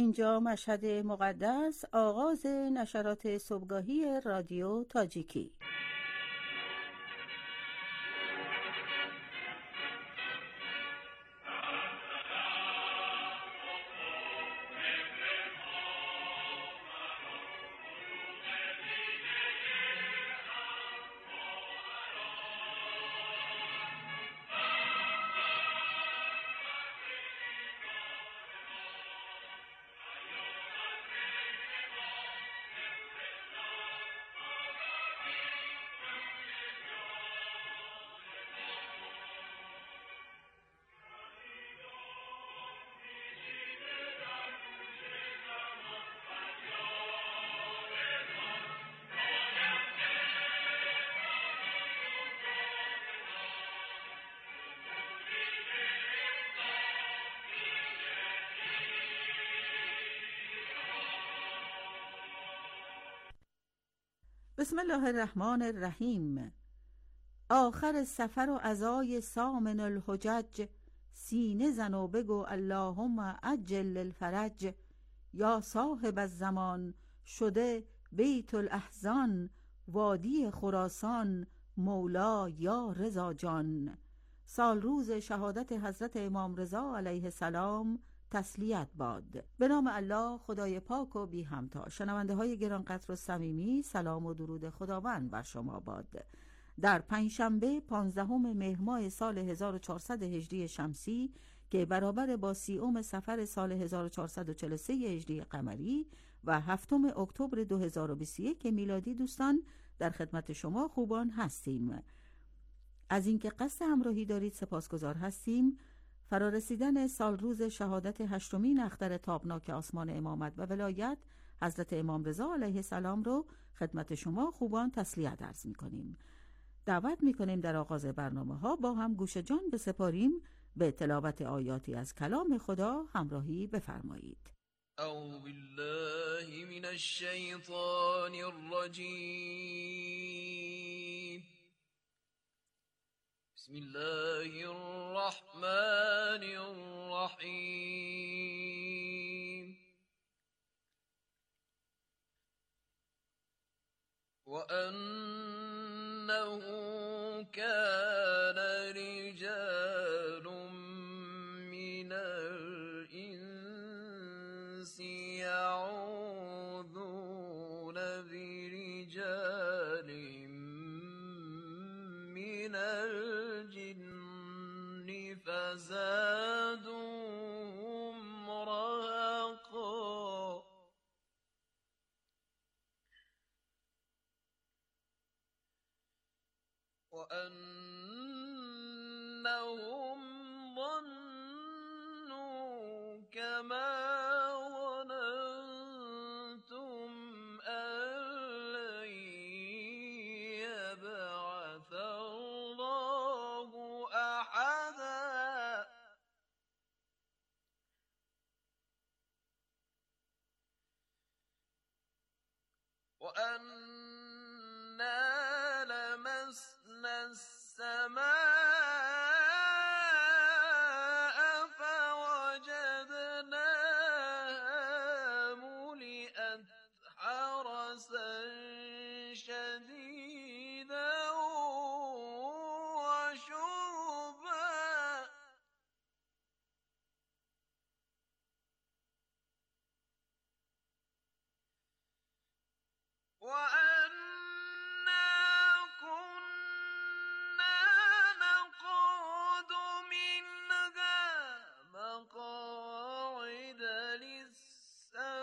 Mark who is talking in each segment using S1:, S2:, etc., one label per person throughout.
S1: اینجا مشهد مقدس، آغاز نشرات صبحگاهی رادیو تاجیکی. بسم الله الرحمن الرحیم. آخر سفر و عزای سامن الحجج، سینه زن و بگو اللهم عجل الفرج. یا صاحب الزمان، شده بیت الاحزان، وادی خراسان، مولا یا رضا جان. سال روز شهادت حضرت امام رضا علیه السلام تسلیت باد. به نام الله خدای پاک و بی همتا. شنونده های گرانقدر و صمیمی، سلام و درود خداوند بر شما باد. در پنجشنبه 15 مهر ماه سال 1400 هجری شمسی که برابر با 30 صفر سال 1443 هجری قمری و 7 اکتبر 2021 میلادی، دوستان در خدمت شما خوبان هستیم. از اینکه قصد همراهی دارید سپاسگزار هستیم. فرارسیدن سال روز شهادت 8مین اختر تابناک آسمان امامت و ولایت حضرت امام رضا علیه السلام رو خدمت شما خوبان تسلیت عرض می‌کنیم. دعوت می‌کنیم در آغاز برنامه‌ها با هم گوش جان بسپاریم به تلاوت آیاتی از کلام خدا. همراهی بفرمایید.
S2: اعوذ بالله من الشیطان الرجیم. بسم الله الرحمن الرحیم. وأنه كان رجال من الإنس يعوذون برجال من الجن فزادوهم رهقا. وأنهم ظنوا كما ظننتم أن لن يبعث الله أحدا. وأنا لمسنا السماء فوجدناها ملئت حرسا شديدا وشهبا. وأنا كنا نقعد منها مقاعد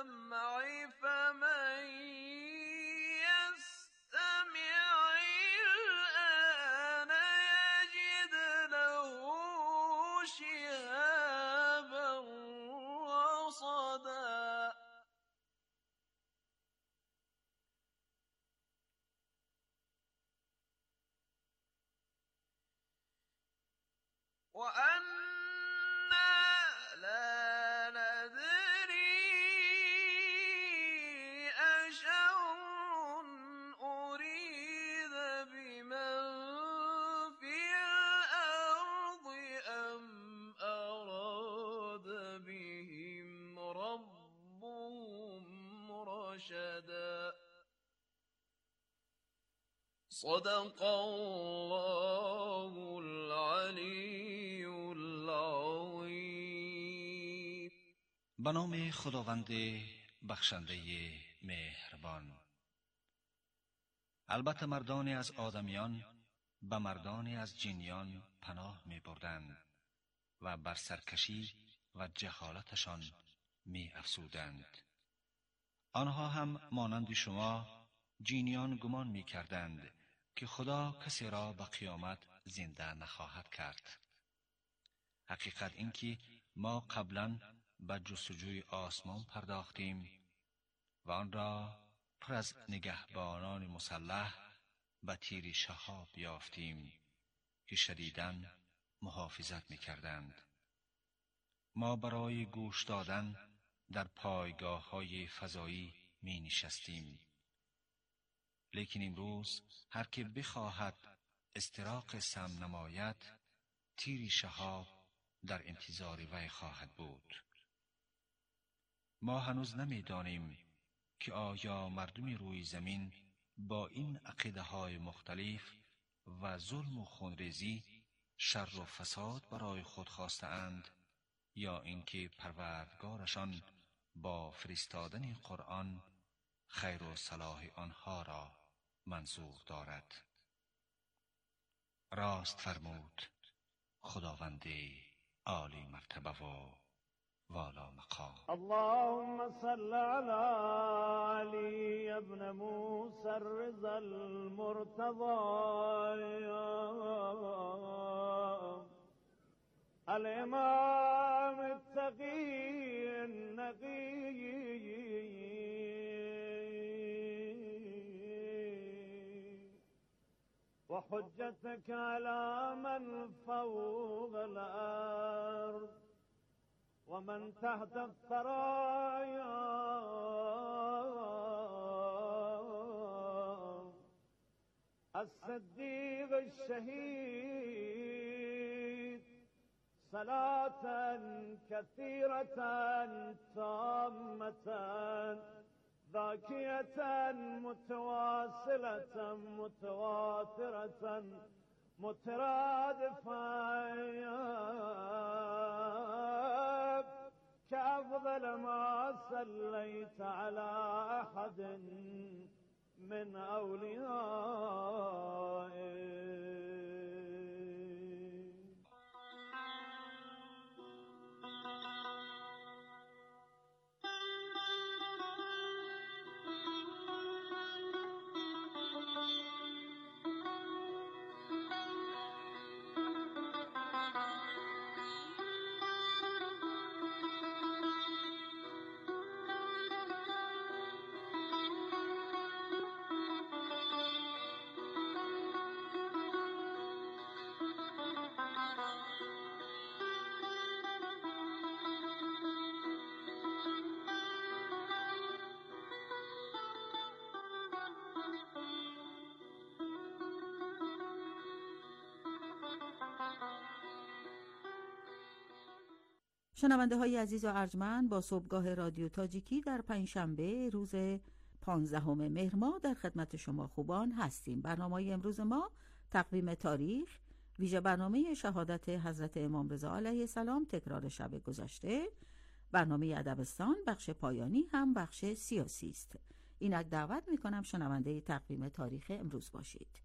S2: للسمع فمن يستمع صدق الله العلی العظیم.
S3: به نام خداوند بخشنده مهربان. البته مردانی از آدمیان به مردانی از جنیان پناه می بردند و بر سرکشی و جهالتشان می افزودند. آنها هم مانند شما جنیان گمان می کردند که خدا کسی را به قیامت زنده نخواهد کرد. حقیقت این که ما قبلا به جستجوی آسمان پرداختیم و آن را پر از نگهبانان مسلح به تیر شهاب یافتیم که شدیداً محافظت می کردند. ما برای گوش دادن در پایگاه های فضایی می نشستیم. لیکن امروز هر که بخواهد استراق سم نماید، تیر شهاب در انتظار وی خواهد بود. ما هنوز نمی دانیم که آیا مردم روی زمین با این عقیده های مختلف و ظلم و خونریزی شر و فساد برای خود خواسته اند یا اینکه پروردگارشان با فرستادن قرآن خیر و صلاح آنها را منظور دارد. راست فرمود خداوند عالی مرتبه و والا مقام.
S4: اللهم صل على علي ابن موسى الرضا المرتضى الإمام التقي النقي وحجتك على من فوق الأرض ومن تحت الثرايا الصديق الشهيد صلاة كثيرة تامة ذاكية متواصلة متواترة مترادفة كأفضل ما صليت على أحد من أوليائك.
S1: شنونده های عزیز و ارجمند، با صبحگاه رادیو تاجیکی در پنجشنبه روز 15 مهر ماه در خدمت شما خوبان هستیم. برنامه امروز ما تقویم تاریخ، ویژه برنامه شهادت حضرت امام رضا علیه السلام، تکرار شب گذشته، برنامه ادبستان، بخش پایانی هم بخش سیاسی است. اینک دعوت میکنم شنونده تقویم تاریخ امروز باشید.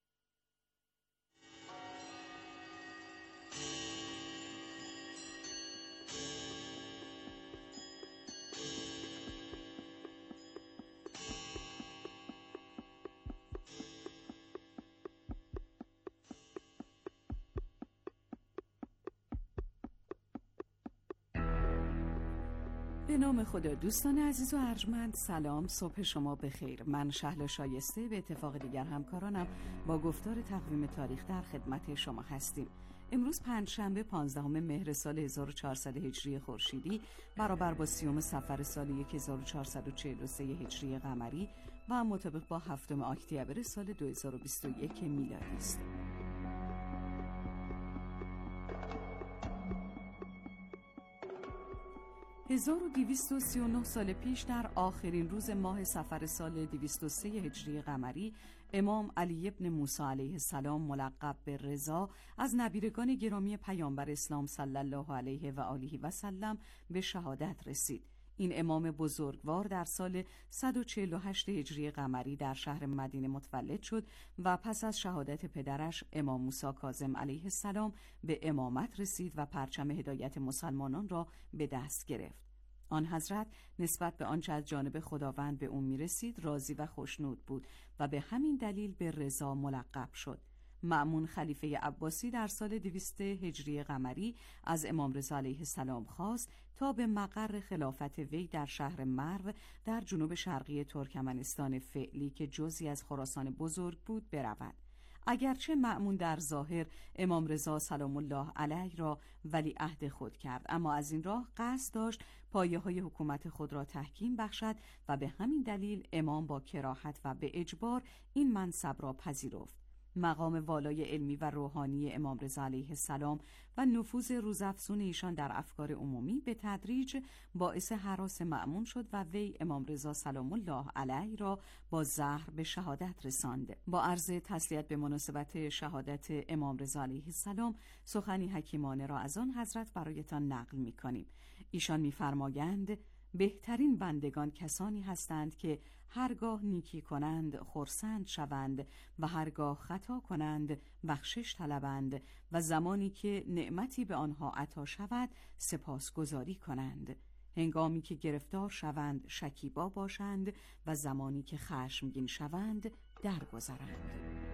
S5: به نام خدا. دوستان عزیز و ارجمند، سلام، صبح شما بخیر. من شهلا شایسته به اتفاق دیگر همکارانم با گفتار تقویم تاریخ در خدمت شما هستیم. امروز پنجشنبه 15 مهر سال 1400 هجری خورشیدی برابر با 30 صفر سال 1443 هجری قمری و مطابق با 7 اکتبر سال 2021 میلادی است. 1239 سال پیش در آخرین روز ماه صفر سال 203 هجری قمری، امام علی ابن موسی علیه السلام ملقب به رضا از نبیرگان گرامی پیامبر اسلام صلی الله علیه و آله و سلم به شهادت رسید. این امام بزرگوار در سال 148 هجری قمری در شهر مدینه متولد شد و پس از شهادت پدرش امام موسی کاظم علیه السلام به امامت رسید و پرچم هدایت مسلمانان را به دست گرفت. آن حضرت نسبت به آنچه از جانب خداوند به او می‌رسید راضی و خوشنود بود و به همین دلیل به رضا ملقب شد. مأمون خلیفه عباسی در سال 200 هجری قمری از امام رضا علیه السلام خواست تا به مقر خلافت وی در شهر مرو در جنوب شرقی ترکمنستان فعلی که جزئی از خراسان بزرگ بود برود. اگرچه مأمون در ظاهر امام رضا سلام الله علیه را ولی عهد خود کرد، اما از این راه قصد داشت پایه‌های حکومت خود را تحکیم بخشد و به همین دلیل امام با کراهت و به اجبار این منصب را پذیرفت. مقام والای علمی و روحانی امام رضا علیه السلام و نفوذ روزافزون ایشان در افکار عمومی به تدریج باعث هراس مأمون شد و وی امام رضا سلام الله علیه را با زهر به شهادت رساند. با عرض تسلیت به مناسبت شهادت امام رضا علیه السلام سخنی حکیمانه را از آن حضرت برایتان نقل می‌کنیم. ایشان می‌فرمایند: بهترین بندگان کسانی هستند که هرگاه نیکی کنند خرسند شوند و هرگاه خطا کنند بخشش طلبند و زمانی که نعمتی به آنها عطا شود سپاسگزاری کنند، هنگامی که گرفتار شوند شکیبا باشند و زمانی که خشمگین شوند درگذرند.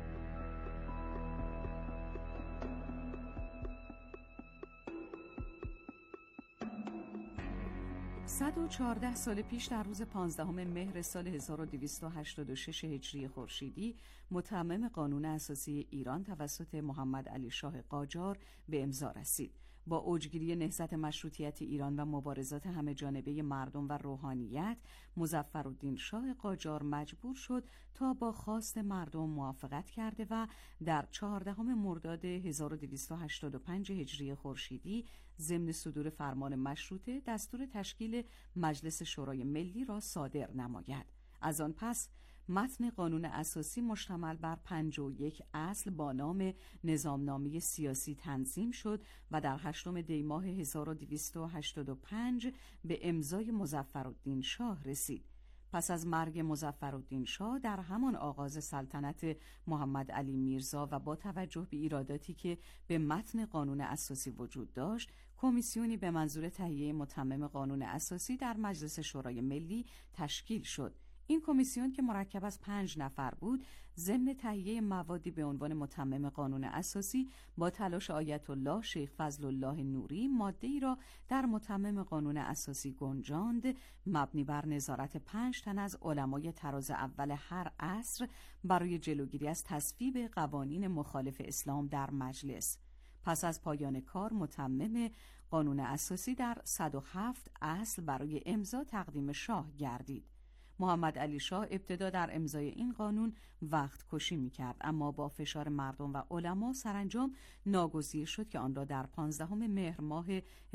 S5: 114 سال پیش در روز 15 مهر سال 1286 هجری خورشیدی متمم قانون اساسی ایران توسط محمد علی شاه قاجار به امضا رسید. با اوجگیری نهضت مشروطیت ایران و مبارزات همه جانبه مردم و روحانیت، مظفرالدین شاه قاجار مجبور شد تا با خواست مردم موافقت کرده و در 14 مرداد 1285 هجری خورشیدی ضمن صدور فرمان مشروطه دستور تشکیل مجلس شورای ملی را صادر نماید. از آن پس متن قانون اساسی مشتمل بر 51 اصل با نام نظامنامه سیاسی تنظیم شد و در 8 دی ماه 1285 به امضای مظفرالدین شاه رسید. پس از مرگ مظفرالدین شاه در همان آغاز سلطنت محمد علی میرزا و با توجه به ایراداتی که به متن قانون اساسی وجود داشت، کمیسیونی به منظور تهیه متمم قانون اساسی در مجلس شورای ملی تشکیل شد. این کمیسیون که مرکب از 5 نفر بود، ضمن تهیه موادی به عنوان متمم قانون اساسی با تلاش آیت الله شیخ فضل الله نوری ماده‌ای را در متمم قانون اساسی گنجاند، مبنی بر نظارت 5 تن از علمای طراز اول هر عصر برای جلوگیری از تصویب قوانین مخالف اسلام در مجلس. پس از پایان کار متمم قانون اساسی در 107 اصل برای امضا تقدیم شاه گردید. محمد علی شاه ابتدا در امضای این قانون وقت کشی می‌کرد، اما با فشار مردم و علما سرانجام ناگزیر شد که آن را در 15 مهر ماه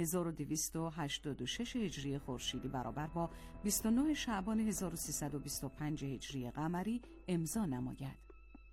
S5: 1286 هجری خورشیدی برابر با 29 شعبان 1325 هجری قمری امضا نماید.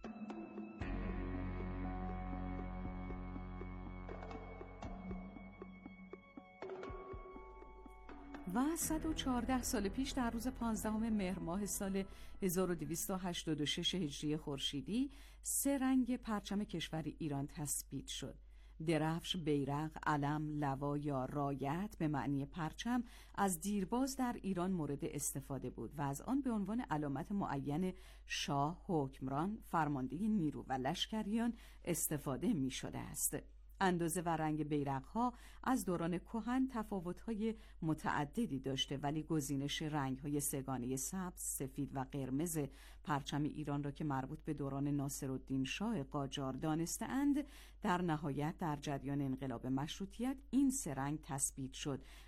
S5: و 114 سال پیش در روز 15 مهر ماه سال 1286 هجری خورشیدی 3 رنگ پرچم کشور ایران تثبیت شد. درفش، بیرق، علم، لوا یا رایت به معنی پرچم از دیرباز در ایران مورد استفاده بود و از آن به عنوان علامت معین شاه، حکمران، فرمانده نیرو و لشکریان استفاده می شده است. اندازه و رنگ بیرق‌ها از دوران کهن تفاوت‌های متعددی داشته، ولی گزینش رنگ‌های سه‌گانه سبز، سفید و قرمز پرچم ایران را که مربوط به دوران ناصرالدین شاه قاجار دانسته‌اند، در نهایت در جریان انقلاب مشروطیت این 3 رنگ تثبیت شد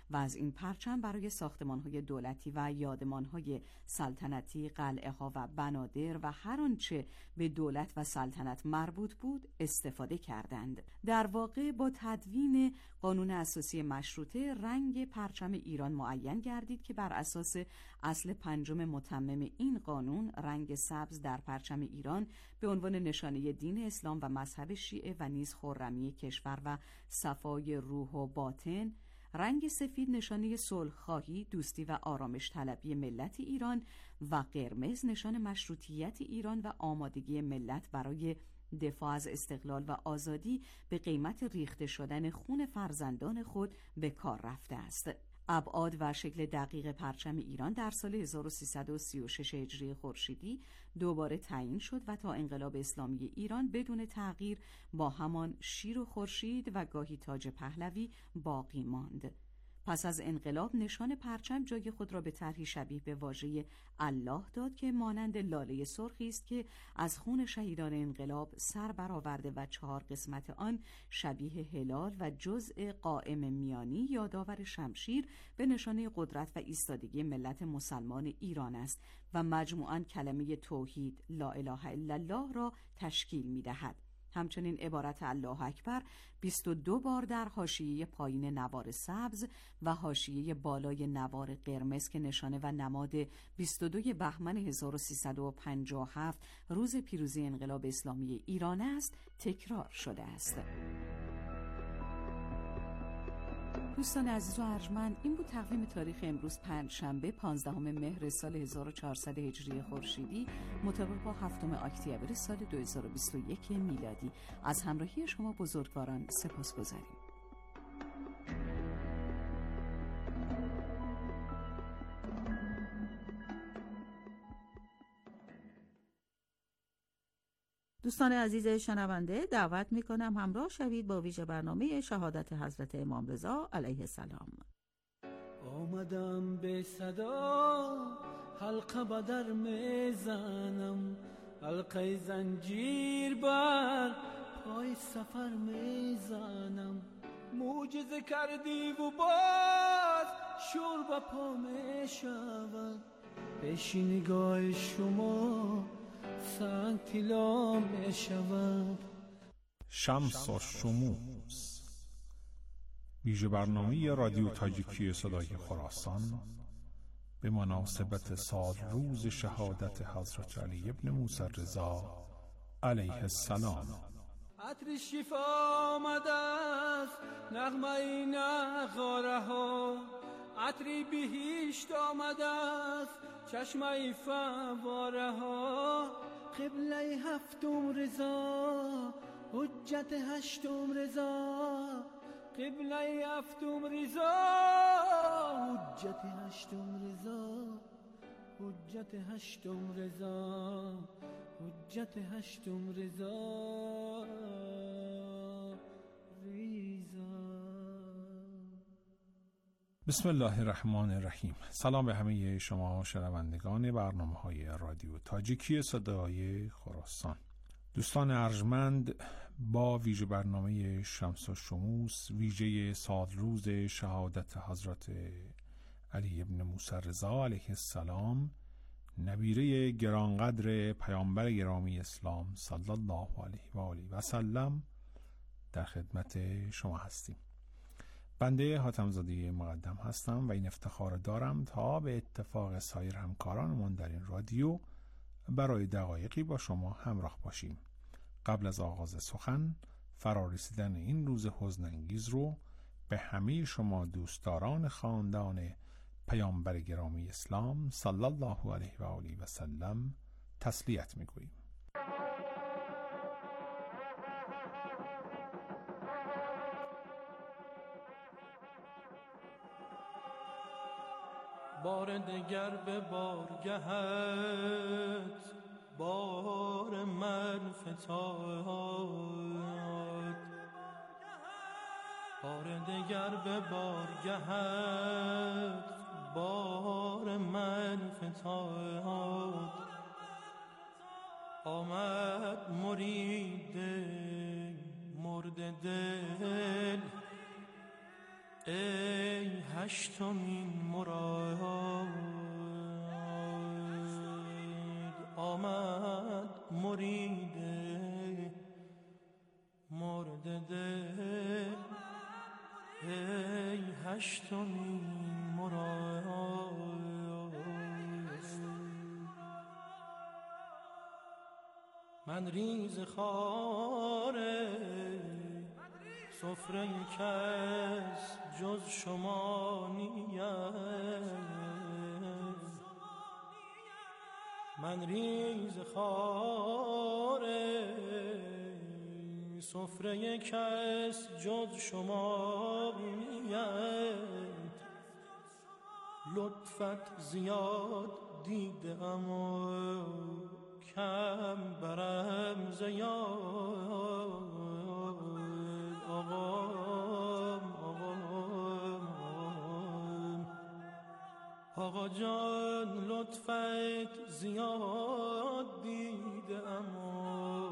S5: و از این پرچم برای ساختمان‌های دولتی و یادمان‌های سلطنتی، قلعه‌ها و بنادر و هر آنچه به دولت و سلطنت مربوط بود استفاده کردند. در واقع با تدوین قانون اساسی مشروطه رنگ پرچم ایران معین گردید که بر اساس اصل 5 متمم این قانون رنگ سبز در پرچم ایران به عنوان نشانه دین اسلام و مذهب شیعه و نیز خرمی کشور و صفای روح و باطن، رنگ سفید نشانه صلح‌خواهی، دوستی و آرامش طلبی ملت ایران و قرمز نشان مشروطیت ایران و آمادگی ملت برای دفاع از استقلال و آزادی به قیمت ریخته شدن خون فرزندان خود به کار رفته است. ابعاد و شکل دقیق پرچم ایران در سال 1336 هجری خورشیدی دوباره تعیین شد و تا انقلاب اسلامی ایران بدون تغییر با همان شیر و خورشید و گاهی تاج پهلوی باقی ماند. پس از انقلاب نشان پرچم جای خود را به طرحی شبیه به واژه الله داد که مانند لاله سرخی است که از خون شهیدان انقلاب سر برآورده و 4 قسمت آن شبیه هلال و جزء قائم میانی یادآور شمشیر به نشانه قدرت و ایستادگی ملت مسلمان ایران است و مجموعاً کلمه توحید لا اله الا الله را تشکیل می‌دهد. همچنین عبارت الله اکبر 22 بار در حاشیه پایین نوار سبز و حاشیه بالای نوار قرمز که نشانه و نماد 22 بهمن 1357 روز پیروزی انقلاب اسلامی ایران است تکرار شده است. دوستان عزیز و ارجمند، این بود تقویم تاریخ امروز پنجشنبه 15 مهر سال 1400 هجری خورشیدی مطابق با 7 اکتبر سال 2021 میلادی. از همراهی شما بزرگواران سپاسگزاریم.
S1: دوستان عزیز شنونده، دعوت میکنم همراه شوید با ویژه برنامه شهادت حضرت امام رضا علیه السلام.
S6: آمدم به صدا حلقه بدر میزنم، حلقه زنجیر بر پای سفر میزنم. معجزه کردی و باز شور به پا میشود، پیش نگاه شما سنگ طلا می شود.
S7: شمس و شموس، ویژه برنامه رادیو تاجیکی صدای خراسان به مناسبت سالروز شهادت حضرت علی ابن موسی رضا علیه السلام.
S6: عطر شفا آمده است نغمه نغاره ها، عطری بهشت آمده است چشمه فواره ها. قبله هفتم رضا حجت هشتم رضا، قبله هفتم رضا حجت هشتم رضا، حجت هشتم رضا، حجت هشتم رضا
S7: بسم الله الرحمن الرحیم. سلام به همه شما شنوندگان برنامه‌های رادیو تاجیکی صدای خراسان. دوستان ارجمند، با ویژه برنامه شمس و شموس، ویژه سالروز شهادت حضرت علی ابن موسی رضا علیه السلام، نبیره گرانقدر پیامبر گرامی اسلام صلی الله علیه و آله و سلم، در خدمت شما هستیم. بنده حاتم‌زاده مقدم هستم و این افتخار دارم تا به اتفاق سایر همکارانمون در این رادیو برای دقایقی با شما همراه باشیم. قبل از آغاز سخن، فرارسیدن این روز حزن‌انگیز رو به همه شما دوستداران خاندان پیامبر گرامی اسلام صلی الله علیه و آله و سلم تسلیت می‌گوییم.
S6: بار دگر به بارگهت بار من فتاد، بار دگر به بارگهت بار من فتاد. آمد مرید مرد دل ای هشتمین مراد آمد مرید مرد دل ای هشتمین مراد من ریز خاره سفره کس جز شما نیست من ریز خاره سفره کس جز شما نیست لطفت زیاد دیدم و کم برم زیاد آقا جان لطفت زیاد دیدم و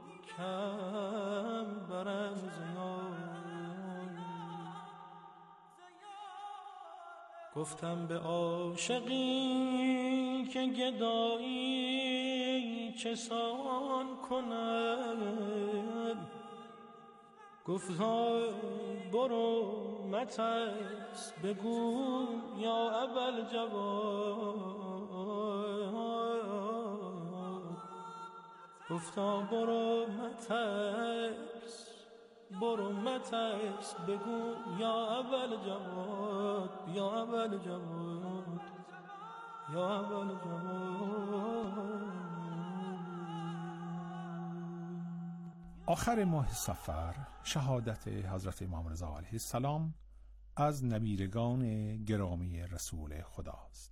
S6: کم برم زیاد گفتم به عاشقی که گدایی چه سان کند گفتا برو مترس بگو یا اول جواد گفتا برو مترس بگو یا اول جواد یا اول جواد یا اول جواد.
S7: آخر ماه صفر شهادت حضرت امام رضا علیه السلام از نبیرگان گرامی رسول خداست.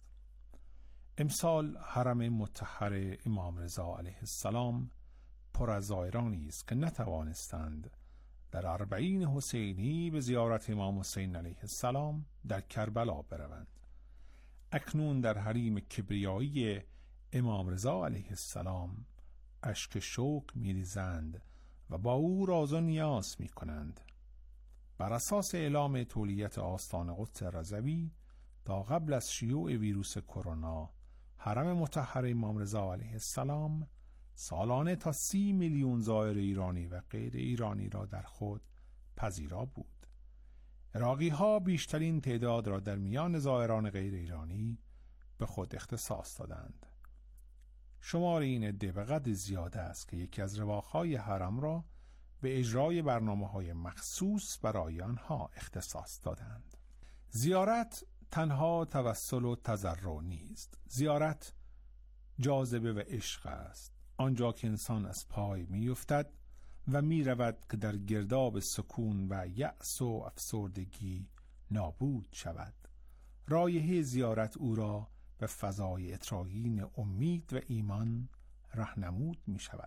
S7: امسال حرم مطهر امام رضا علیه السلام پر از زائرانی است که نتوانستند در اربعین حسینی به زیارت امام حسین علیه السلام در کربلا بروند. اکنون در حریم کبریایی امام رضا علیه السلام اشک شوق می‌ریزند و با او راز و نیاز می کنند. بر اساس اعلام تولیت آستان قدس رضوی تا قبل از شیوع ویروس کرونا حرم مطهر امام رضا علیه السلام سالانه تا 30 میلیون زائر ایرانی و غیر ایرانی را در خود پذیرا بود. عراقی ها بیشترین تعداد را در میان زائران غیر ایرانی به خود اختصاص دادند. شمار این عده به قدر زیاده است که یکی از رواقهای حرم را به اجرای برنامه‌های مخصوص برای آنها اختصاص دادند. زیارت تنها توسل و تضرع نیست. زیارت جاذبه و عشق است. آنجا که انسان از پای می‌افتد و می‌رود که در گرداب سکون و یأس و افسردگی نابود شود. رایحه زیارت او را به فضای اطراگین امید و ایمان راهنمود می شود.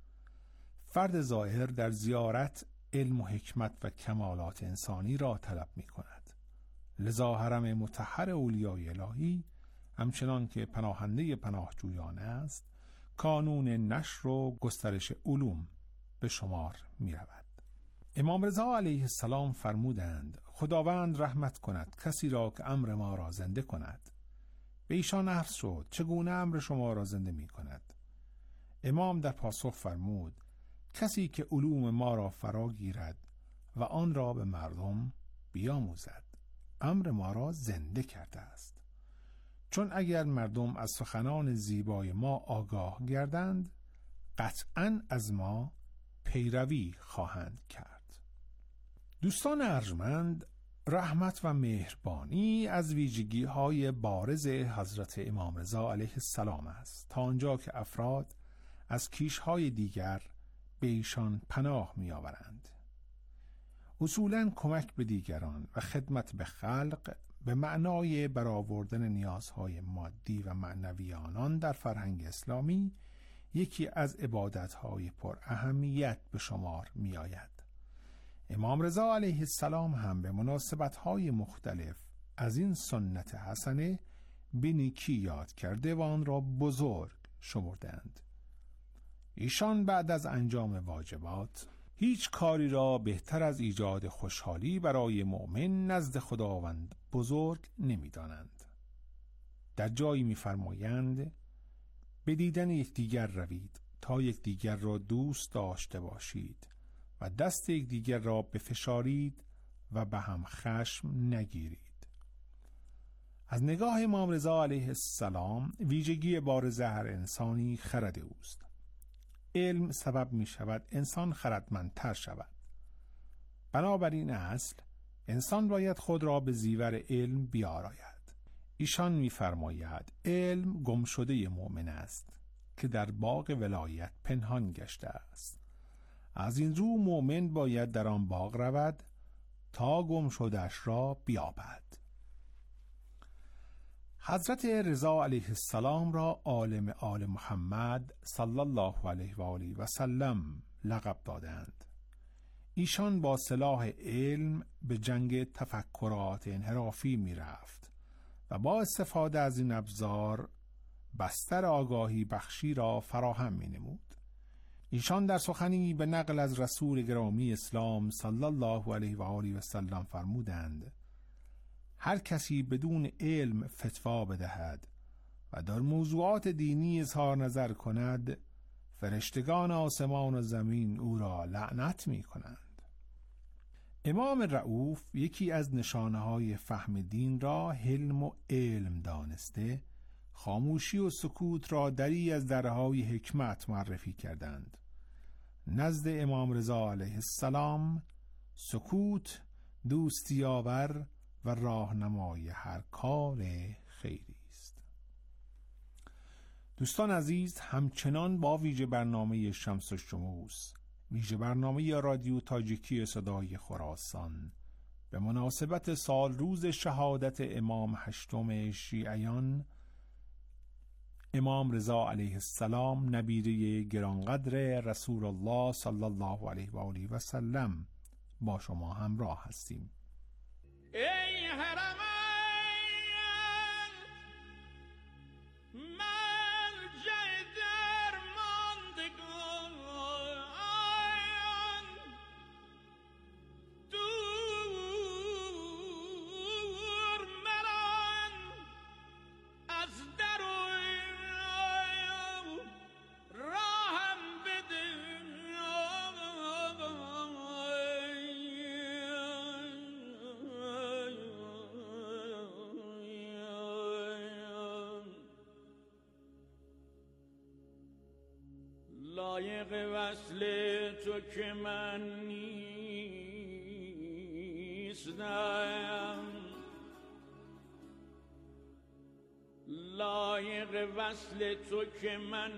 S7: فرد زائر در زیارت علم و حکمت و کمالات انسانی را طلب می کند. لذا حرم مطهر اولیای الهی همچنان که پناهنده پناهجویان است، کانون نشر و گسترش علوم به شمار می رود. امام رضا علیه السلام فرمودند خداوند رحمت کند کسی را که امر ما را زنده کند. به ایشان عرض شد چگونه امر شما را زنده می کند؟ امام در پاسخ فرمود کسی که علوم ما را فرا گیرد و آن را به مردم بیاموزد امر ما را زنده کرده است. چون اگر مردم از سخنان زیبای ما آگاه گردند قطعاً از ما پیروی خواهند کرد. دوستان ارجمند، رحمت و مهربانی از ویژگی‌های بارز حضرت امام رضا علیه السلام است تا آنجا که افراد از کیش‌های دیگر به ایشان پناه می‌آورند. اصولاً کمک به دیگران و خدمت به خلق به معنای برآوردن نیازهای مادی و معنوی آنان در فرهنگ اسلامی یکی از عبادت‌های پر اهمیت به شمار می‌آید. امام رضا علیه السلام هم به مناسبت‌های مختلف از این سنت حسنه به نیکی یاد کرده و آن را بزرگ شمردند. ایشان بعد از انجام واجبات هیچ کاری را بهتر از ایجاد خوشحالی برای مؤمن نزد خداوند بزرگ نمی‌دانند. در جایی می‌فرمایند به دیدن یکدیگر روید تا یکدیگر را دوست داشته باشید و دست یکدیگر را بفشارید و به هم خشم نگیرید. از نگاه امام رضا علیه السلام ویژگی بارز هر انسانی خرد اوست. علم سبب می شود انسان خردمندتر شود. بنابراین اصل انسان باید خود را به زیور علم بیاراید. ایشان می فرماید علم گمشده مؤمن است که در باغ ولایت پنهان گشته است. از این رو مؤمن باید در آن باغ رود تا گمشده‌اش را بیابد. حضرت رضا علیه السلام را عالم آل محمد صلی الله علیه و آله و سلم لقب دادند. ایشان با سلاح علم به جنگ تفکرات انحرافی می رفت و با استفاده از این ابزار بستر آگاهی بخشی را فراهم می نمود. ایشان در سخنی به نقل از رسول گرامی اسلام صلی الله علیه و آله و سلم فرمودند هر کسی بدون علم فتوا بدهد و در موضوعات دینی اظهار نظر کند فرشتگان آسمان و زمین او را لعنت می کنند. امام رؤوف یکی از نشانه‌های فهم دین را حلم و علم دانسته خاموشی و سکوت را دری از درهای حکمت معرفی کردند. نزد امام رضا علیه السلام سکوت دوستی آور و راهنمای هر کار خیری است. دوستان عزیز، همچنان با ویژه برنامه شمس الشموس، ویژه برنامه رادیو تاجیکی صدای خراسان به مناسبت سال روز شهادت امام هشتم شیعیان امام رضا علیه السلام نبیره گرانقدر رسول الله صلی الله علیه و آله و سلم با شما همراه هستیم.
S6: ای حرمین مرجع درماندگان دور مران از در و راهم بده لایق وصل تو که من نیستم، لایق وصل تو که من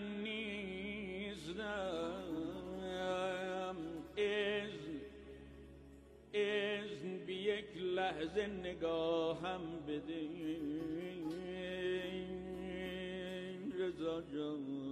S6: نیستم، اذن بی یک لحظه نگاهم بده رضا جان.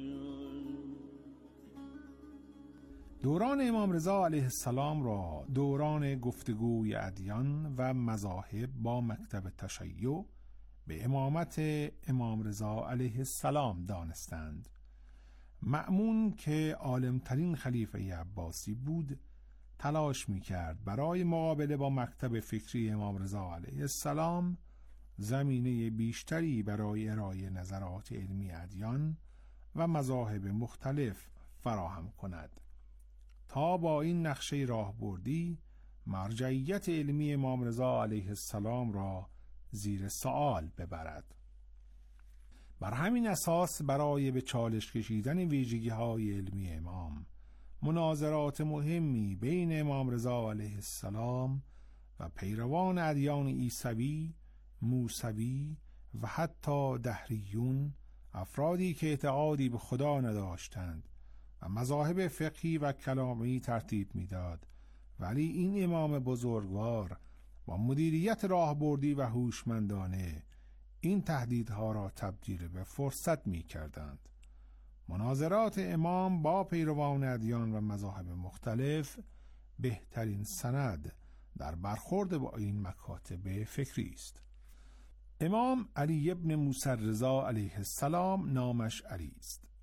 S7: دوران امام رضا علیه السلام را دوران گفتگوی ادیان و مذاهب با مکتب تشیع به امامت امام رضا علیه السلام دانستند. مأمون که عالمترین خلیفه عباسی بود تلاش می‌کرد برای مقابله با مکتب فکری امام رضا علیه السلام زمینه بیشتری برای ارائه نظرات علمی ادیان و مذاهب مختلف فراهم کند تا با این نقشه راهبردی مرجعیت علمی امام رضا علیه السلام را زیر سوال ببرد. بر همین اساس برای به چالش کشیدن ویژگی‌های علمی امام مناظرات مهمی بین امام رضا علیه السلام و پیروان ادیان عیسوی، موسوی و حتی دهریون، افرادی که اعتقادی به خدا نداشتند و مذاهب فقهی و کلامی ترتیب میداد، ولی این امام بزرگوار با مدیریت راهبردی و هوشمندانه این تهدیدها را تبدیل به فرصت می کردند. مناظرات امام با پیروان ادیان و مذاهب مختلف بهترین سند در برخورد با این مکاتب فکری است. امام علی ابن موسی رضا علیه السلام نامش علی است.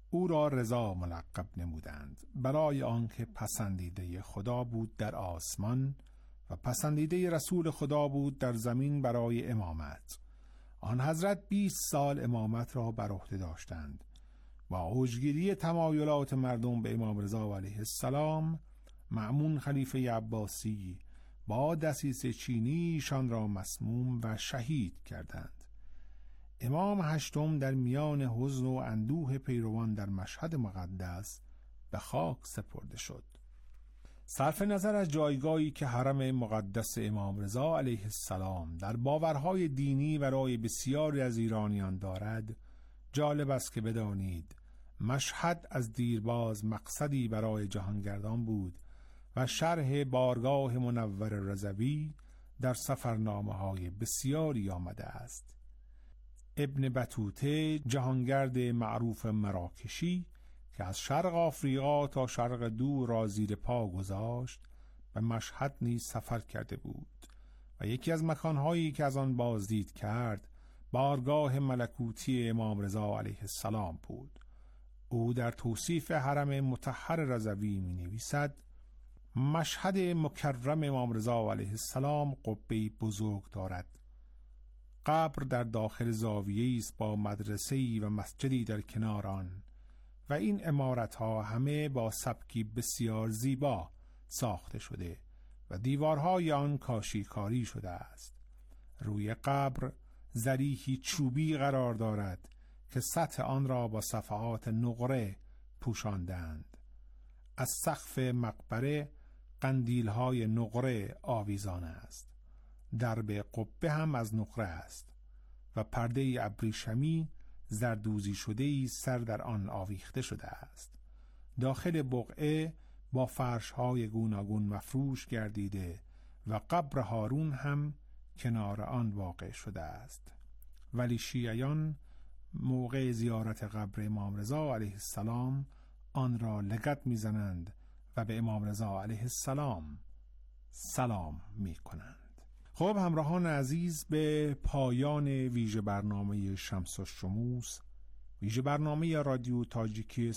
S7: او را رضا ملقب نمودند، برای آنکه پسندیده خدا بود در آسمان و پسندیده رسول خدا بود در زمین برای امامت. آن حضرت 20 سال امامت را بر عهده داشتند. با اوجگیری تمایلات مردم به امام رضا علیه السلام، مأمون خلیفه عباسی با دسیسه چینی ایشان را مسموم و شهید کردند. امام هشتم در میان حزن و اندوه پیروان در مشهد مقدس به خاک سپرده شد. صرف نظر از جایگاهی که حرم مقدس امام رضا علیه السلام در باورهای دینی برای بسیاری از ایرانیان دارد، جالب است که بدانید مشهد از دیرباز مقصدی برای جهانگردان بود و شرح بارگاه منور رضوی در سفرنامه‌های بسیاری آمده است. ابن بطوطه جهانگرد معروف مراکشی که از شرق آفریقا تا شرق دور را زیر پا گذاشت، به مشهد نیز سفر کرده بود و یکی از مکانهایی که از آن بازدید کرد بارگاه ملکوتی امام رضا علیه السلام بود. او در توصیف حرم مطهر رضوی می نویسد: مشهد مکرم امام رضا علیه السلام قبه‌ای بزرگ دارد. قبر در داخل زاویه‌ای است با مدرسه‌ای و مسجدی در کنار آن و این عمارت‌ها همه با سبکی بسیار زیبا ساخته شده و دیوارهای آن کاشیکاری شده است. روی قبر ضریحی چوبی قرار دارد که سطح آن را با صفحات نقره پوشاندند. از سقف مقبره قندیل‌های نقره آویزان است. درب قبه هم از نقره است و پرده ابریشمی زردوزی شده‌ای سر در آن آویخته شده است. داخل بقعه با فرش‌های گوناگون مفروش گردیده و قبر هارون هم کنار آن واقع شده است. ولی شیعیان موقع زیارت قبر امام رضا علیه السلام آن را لگد می‌زنند و به امام رضا علیه السلام سلام می‌کنند. خب همراهان عزیز، به پایان ویژه برنامه شمس الشموس، ویژه برنامه رادیو تاجیکی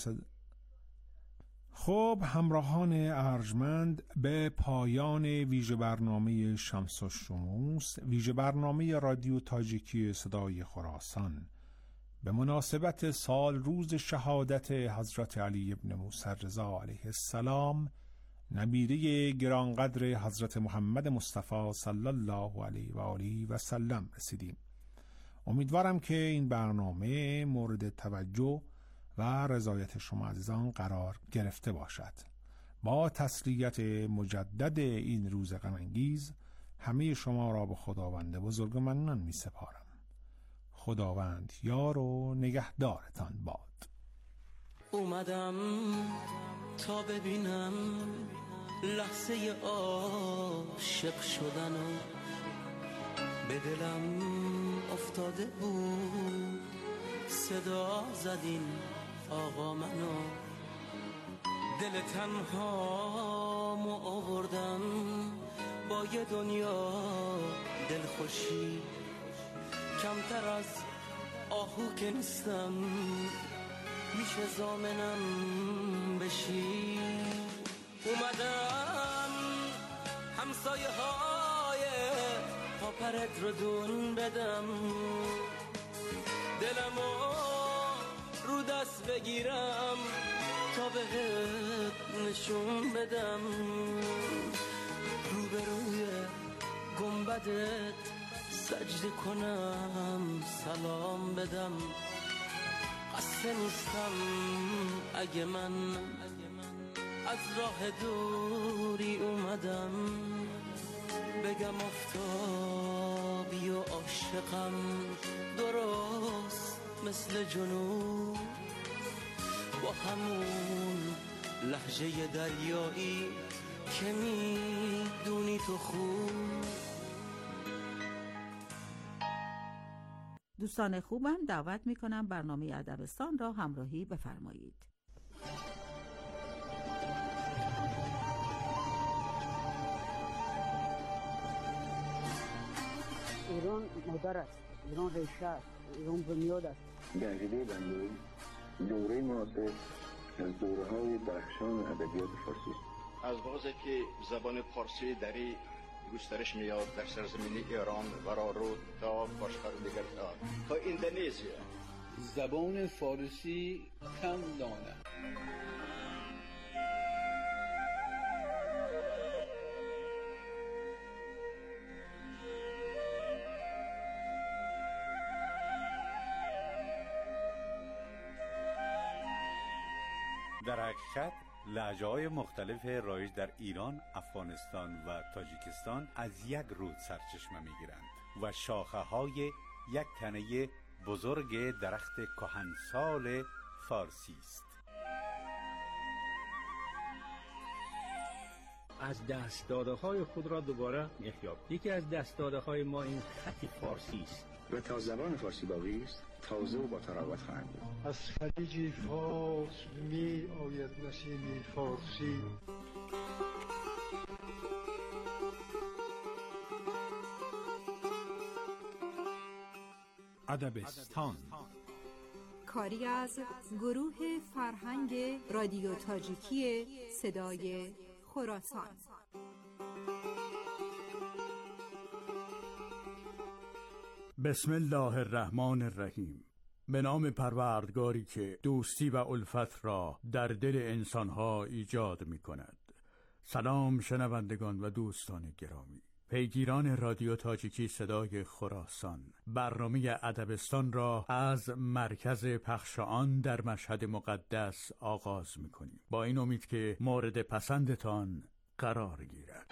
S7: همراهان ارجمند، به پایان ویژه برنامه شمس الشموس، ویژه برنامه رادیو تاجیکی صدای خراسان، به مناسبت سال روز شهادت حضرت علی ابن موسی رضا علیه السلام، نبیره گرانقدر حضرت محمد مصطفی صلی الله علیه و آله و سلم رسیدیم. امیدوارم که این برنامه مورد توجه و رضایت شما عزیزان قرار گرفته باشد. با تسلیت مجدد این روز غم انگیز همه شما را به خداوند بزرگ منان می سپارم. خداوند یار و نگهدارتان باد.
S8: اومدم تا ببینم لحظه عاشق شدن و به دلم افتاده بود صدا زدین آقا منو، دل تنهامو آوردم با یه دنیا دلخوشی، کمتر از آهو که نیستم میشه زامنم بشی. اومدم همسایه های پاپرت رو دون بدم، دلمو رو دست بگیرم تا بهت نشون بدم، روبروی گنبدت سجده کنم سلام بدم. قصه نیستم اگه من از راه دوری اومدم بگم آفتابی و عاشقم درست مثل جنوب، با همون لهجه دریایی که میدونی تو خوب.
S1: دوستان خوبم، دعوت میکنم برنامه ادبستان را همراهی بفرمایید.
S9: ایران مادر است، ایران ریشه است، ایران بنیاد است.
S10: جاذبه بندون
S9: دوره معاصر از دوره‌های درخشان ادبیات فارسی است.
S10: از لحاظی که زبان فارسی در گسترش میاد در سرزمین ایران و رو تا باشتر دیگر تا اندونزیا.
S11: زبان فارسی کم دانه.
S12: در حقیقت لهجه‌های مختلف رایج در ایران، افغانستان و تاجیکستان از یک رود سرچشمه می‌گیرند و شاخه‌های یک تنه بزرگ درخت کهنسال فارسی است.
S13: از دست‌داده‌های خود را دوباره می‌یابیم. یکی از دست‌داده‌های ما این خط فارسی است
S9: و تا زبان فارسی باقی است تازه و با تراوت خواهد بود.
S14: از خلیج فارس می آید نسیم فارسی.
S7: ادبستان
S15: کاری از گروه فرهنگ رادیو تاجیکی صدای خراسان.
S16: بسم الله الرحمن الرحیم. به نام پروردگاری که دوستی و الفت را در دل انسانها ایجاد می کند. سلام شنوندگان و دوستان گرامی، پیگیران رادیو تاجیکی صدای خراسان. برنامه ادبستان را از مرکز پخش آن در مشهد مقدس آغاز می کنیم، با این امید که مورد پسندتان قرار گیرد.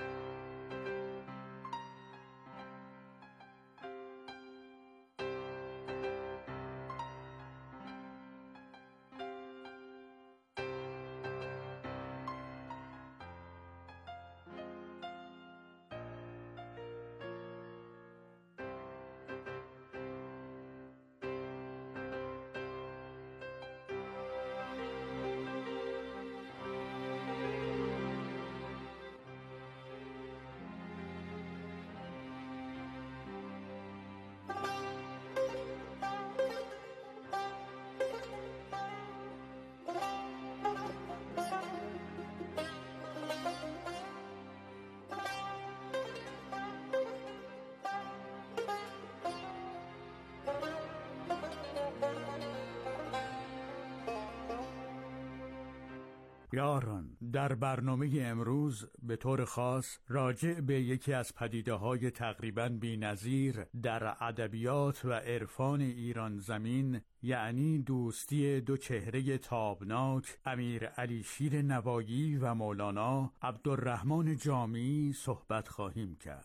S16: یاران، در برنامه امروز به طور خاص راجع به یکی از پدیده‌های تقریباً بی‌نظیر در ادبیات و عرفان ایران زمین، یعنی دوستی دو چهره تابناک امیرعلیشیر نوایی و مولانا عبدالرحمن جامی صحبت خواهیم کرد.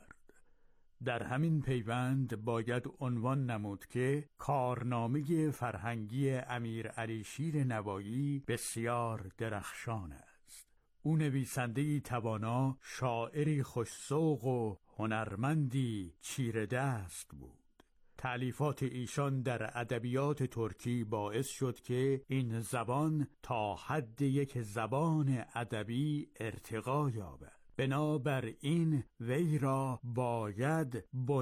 S16: در همین پیوند باید عنوان نمود که کارنامه فرهنگی امیرعلیشیر نوایی بسیار درخشان است. او نویسنده‌ای توانا، شاعری خوش‌ذوق و هنرمندی چیره دست بود. تألیفات ایشان در ادبیات ترکی باعث شد که این زبان تا حد یک زبان ادبی ارتقا یابد. بنابراین وی را باید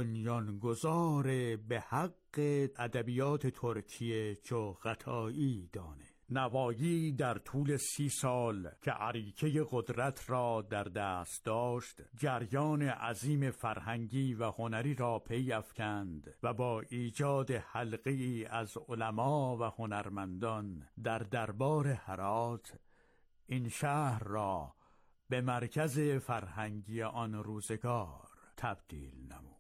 S16: بنیانگذار به حق ادبیات ترکیه چو غطایی دانه. نوایی در طول 30 سال که اریکه قدرت را در دست داشت، جریان عظیم فرهنگی و هنری را پی افکند و با ایجاد حلقه‌ای از علما و هنرمندان در دربار هرات این شهر را به مرکز فرهنگی آن روزگار تبدیل نمود.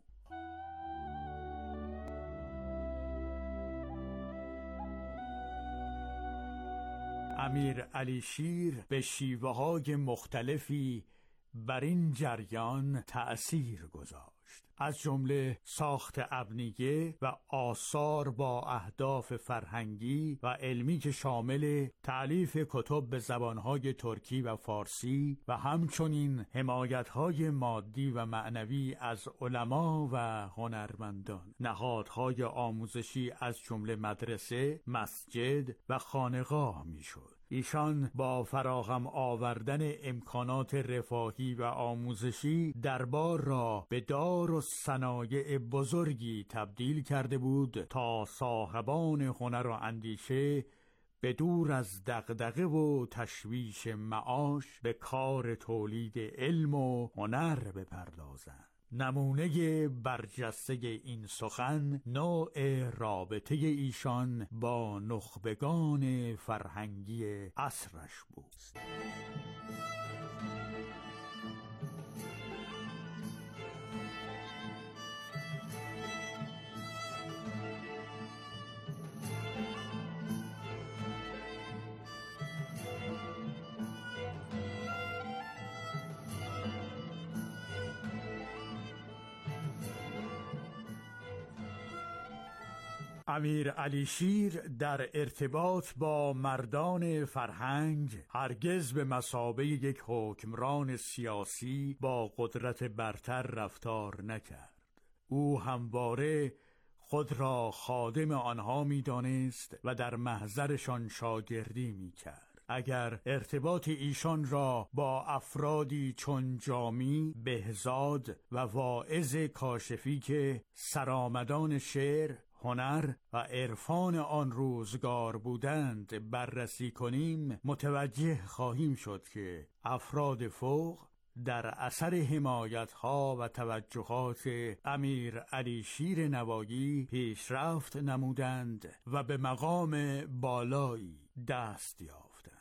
S16: امیرعلیشیر به شیوه‌های مختلفی بر این جریان تأثیر گذاشت، از جمله ساخت ابنیه و آثار با اهداف فرهنگی و علمی که شامل تألیف کتب به زبانهای ترکی و فارسی و همچنین حمایت‌های مادی و معنوی از علما و هنرمندان، نهادهای آموزشی از جمله مدرسه، مسجد و خانقاه میشد. ایشان با فراهم آوردن امکانات رفاهی و آموزشی دربار را به دار و صنایع بزرگی تبدیل کرده بود تا صاحبان هنر و اندیشه به دور از دغدغه و تشویش معاش به کار تولید علم و هنر بپردازند. نمونه برجسته این سخن نوع رابطه ایشان با نخبگان فرهنگی عصرش بود. امیر علی شیر در ارتباط با مردان فرهنگ هرگز به مثابه یک حکمران سیاسی با قدرت برتر رفتار نکرد. او همواره خود را خادم آنها می‌دانست و در محضرشان شاگردی می‌کرد. اگر ارتباط ایشان را با افرادی چون جامی، بهزاد و واعظ کاشفی که سرآمدان شعر، هنر و عرفان آن روزگار بودند بررسی کنیم، متوجه خواهیم شد که افراد فوق در اثر حمایت‌ها و توجهات امیر علی شیر نوایی پیشرفت نمودند و به مقام بالایی دست یافتند.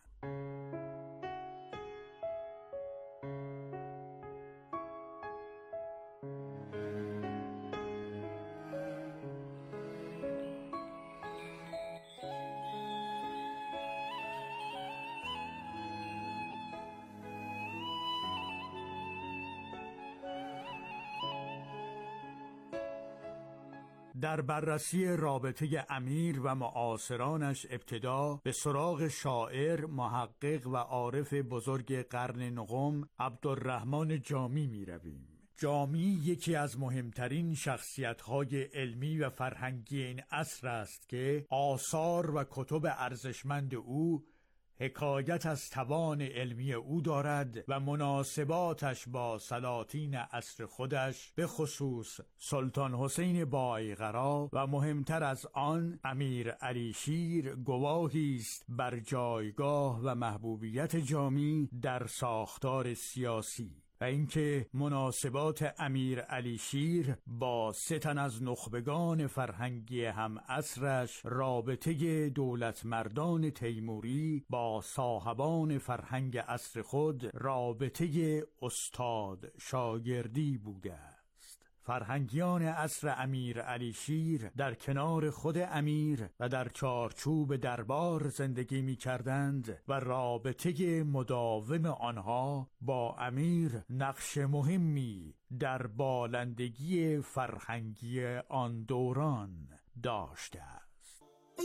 S16: در بررسی رابطه امیر و معاصرانش ابتدا به سراغ شاعر، محقق و عارف بزرگ قرن نهم عبدالرحمن جامی می رویم. جامی یکی از مهمترین شخصیت‌های علمی و فرهنگی این عصر است که آثار و کتب ارزشمند او حکایت از توان علمی او دارد و مناسباتش با سلاطین عصر خودش، به خصوص سلطان حسین بایقرا و مهمتر از آن امیر علی شیر، گواهی است بر جایگاه و محبوبیت جامی در ساختار سیاسی و اینکه مناسبات امیر علی شیر با 3 تن از نخبگان فرهنگی هم عصرش، رابطه دولت مردان تیموری با صاحبان فرهنگ عصر خود، رابطه استاد شاگردی بوده است. فرهنگیان عصر امیر علی شیر در کنار خود امیر و در چارچوب دربار زندگی می کردند و رابطه مداوم آنها با امیر نقش مهمی در بالندگی فرهنگی آن دوران داشته است.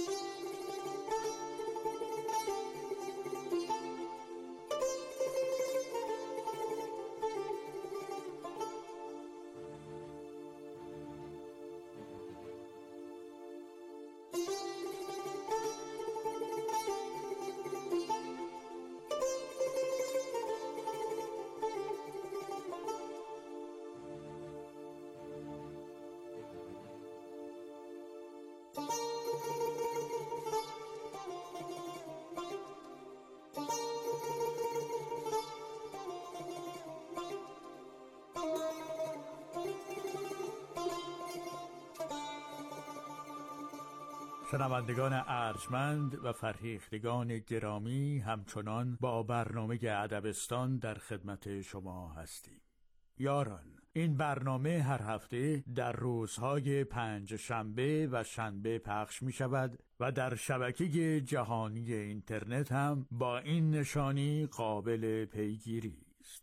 S16: شنوندگان ارجمند و فرهیختگان گرامی، همچنان با برنامه ادبستان در خدمت شما هستیم. یاران، این برنامه هر هفته در روزهای 5 شنبه و شنبه پخش می شود و در شبکه جهانی اینترنت هم با این نشانی قابل پیگیری است: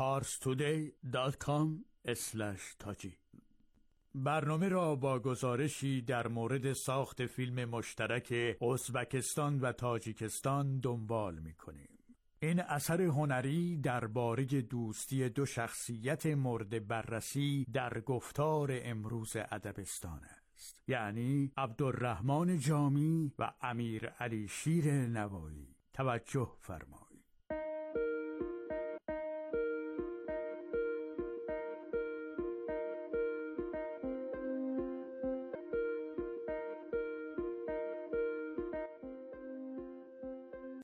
S16: parstoday.com/taji. برنامه را با گزارشی در مورد ساخت فیلم مشترک ازبکستان و تاجیکستان دنبال می‌کنیم. این اثر هنری درباره دوستی 2 شخصیت مورد بررسی در گفتار امروز ادبستان است، یعنی عبدالرحمن جامی و امیر علی شیر نوایی. توجه فرمایید.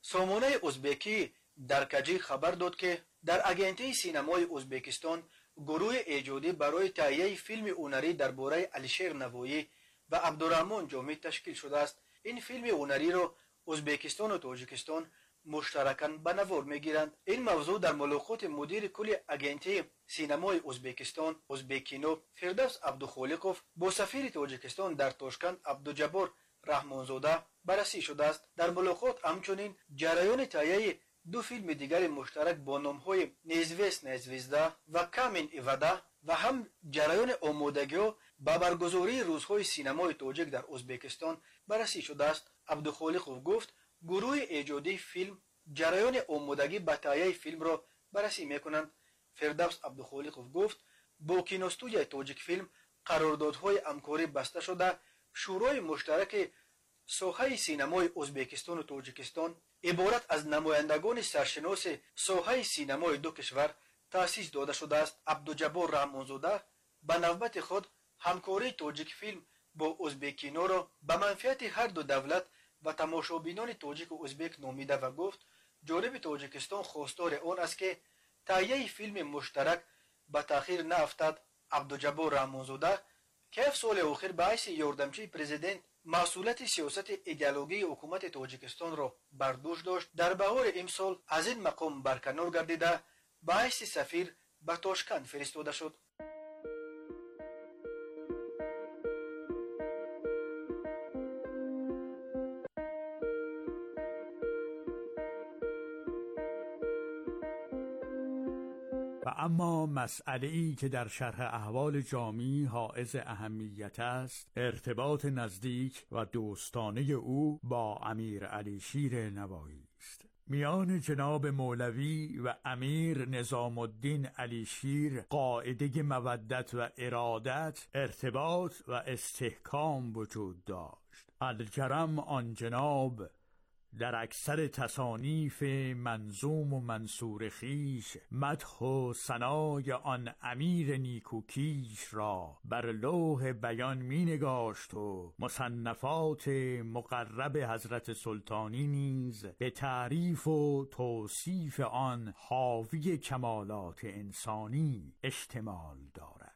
S17: سامانه ازبکی در کجی خبر داد که در اگنته سینمای ازبکستان گروه ایجادی برای تهیه فیلم هنری درباره علیشیر نوایی و عبدالرحمن جامی تشکیل شده است. این فیلم هنری را ازبکستان و تاجیکستان مشترکاً به نوار میگیرند. این موضوع در ملاقات مدیر کل اگنته سینمای ازبکستان ازبکینو فردوس عبدالخالقوف با سفیر تاجیکستان در تاشکند عبدالجبار رحمانزاده بررسی شده است. در ملاقات همچنین جریان تهیه دو فیلم دیگر مشترک با نام‌های نیزویزده و کامین ایواده و هم جریان آمادگی با برگزاری روزهای سینمای تاجیک در ازبکستان بررسی شده است. عبدالخالقوف گفت گروه ایجادی فیلم جریان آمادگی به تهیه فیلم را بررسی میکنند. فردوس عبدالخالقوف گفت با کینوستودیوی تاجیک فیلم قراردادهای همکاری بسته شده. شورای مشترک ساحه سینمای ازبکستان و تاجیکستان عبارت از نمایندگان سرشناس ساحه سینمای دو کشور تأسیس داده شده است. عبدالجبار رحمانزاده به نوبت خود همکاری تاجیک فیلم با ازبکینو را به منفعت هر دو دولت و تماشابینان تاجیک و ازبک نامیده و گفت جانب تاجیکستان خواستار آن است که تهیه فیلم مشترک به تأخیر نیفتد. عبدالجبار رحمانزاده که سال اخیر به حیث یاردمچی پرزیدنت مسئولیت سیاست ایدئولوژی حکومت تاجیکستان را بر دوش داشت، در بهار امسال از این مقام برکنار گردیده به حیث سفیر به تاشکند فرستاده شد.
S16: و اما مسئله‌ای که در شرح احوال جامی حائز اهمیت است، ارتباط نزدیک و دوستانه او با امیر علیشیر نوایی است. میان جناب مولوی و امیر نظام الدین علیشیر قاعده مودت و ارادت، ارتباط و استحکام وجود داشت. الجرم آن جناب در اکثر تصانیف منظوم و منصور خیش مدح و ثنای آن امیر نیکوکیش را بر لوح بیان می نگاشت و مصنفات مقرب حضرت سلطانی نیز به تعریف و توصیف آن حاوی کمالات انسانی اشتمال دارد.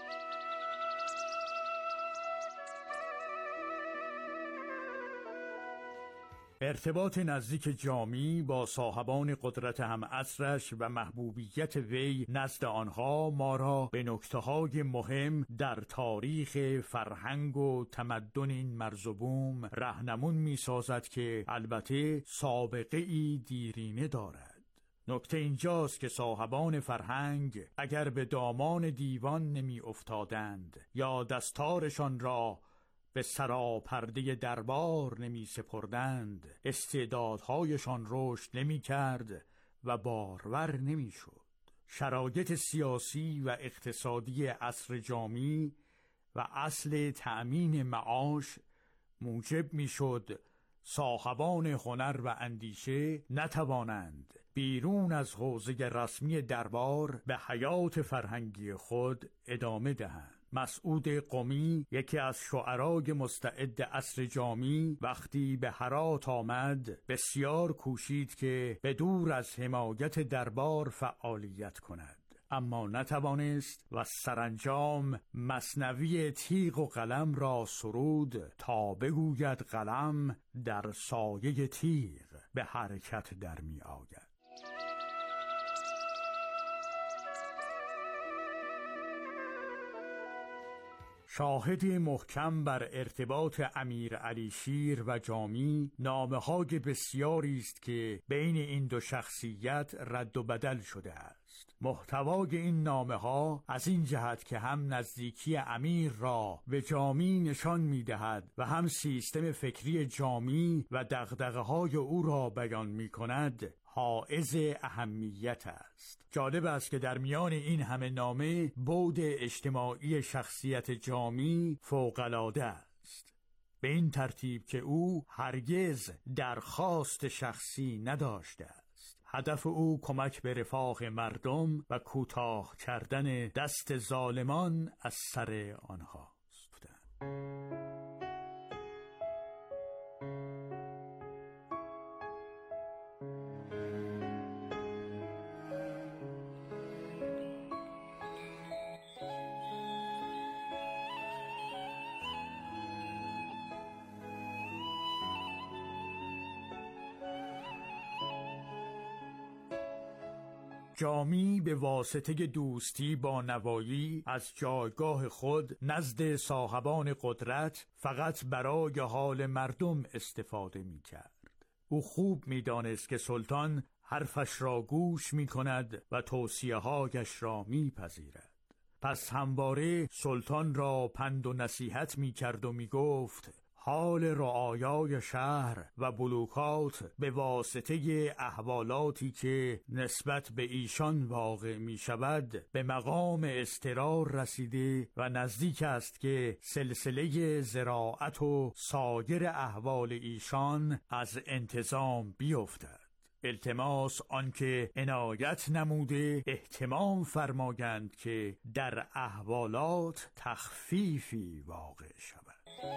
S16: ارتباط نزدیک جامی با صاحبان قدرت هم عصرش و محبوبیت وی نزد آنها ما را به نکته‌های مهم در تاریخ فرهنگ و تمدن این مرز و بوم راهنمون می‌سازد که البته سابقه‌ای دیرینه دارد. نکته اینجاست که صاحبان فرهنگ اگر به دامان دیوان نمی افتادند یا دستارشان را به سراپرده دربار نمی سپردند، استعدادهایشان رشد نمی کرد و بارور نمی شد. شرایط سیاسی و اقتصادی عصر جامی و اصل تأمین معاش موجب می شد صاحبان هنر و اندیشه نتوانند بیرون از حوزه رسمی دربار به حیات فرهنگی خود ادامه دهند. مسعود قمی، یکی از شعرای مستعد عصر جامی، وقتی به هرات آمد بسیار کوشید که به دور از حمایت دربار فعالیت کند، اما نتوانست و سرانجام مثنوی تیغ و قلم را سرود تا بگوید قلم در سایه تیغ به حرکت در می آید. شاهد محکم بر ارتباط امیر علیشیر و جامی نامه‌های بسیاری است که بین این دو شخصیت رد و بدل شده است. محتوای این نامه‌ها از این جهت که هم نزدیکی امیر را به جامی نشان می‌دهد و هم سیستم فکری جامی و دغدغه‌های او را بیان می‌کند، حائز اهمیت است. جالب است که در میان این همه نامه بعد اجتماعی شخصیت جامی فوق‌العاده است، به این ترتیب که او هرگز درخواست شخصی نداشته است. هدف او کمک به رفاه مردم و کوتاه کردن دست ظالمان از سر آنهاست. جامی به واسطه دوستی با نوایی از جایگاه خود نزد صاحبان قدرت فقط برای حال مردم استفاده می کرد. او خوب می دانست که سلطان حرفش را گوش می کند و توصیه‌هایش را می پذیرد. پس همواره سلطان را پند و نصیحت می کرد و می گفت حال رعایای شهر و بلوکات به واسطه احوالاتی که نسبت به ایشان واقع می شود به مقام اضطرار رسیده و نزدیک است که سلسله زراعت و سایر احوال ایشان از انتظام بیفتد. التماس آنکه عنایت نموده اهتمام فرمایند که در احوالات تخفیفی واقع شود.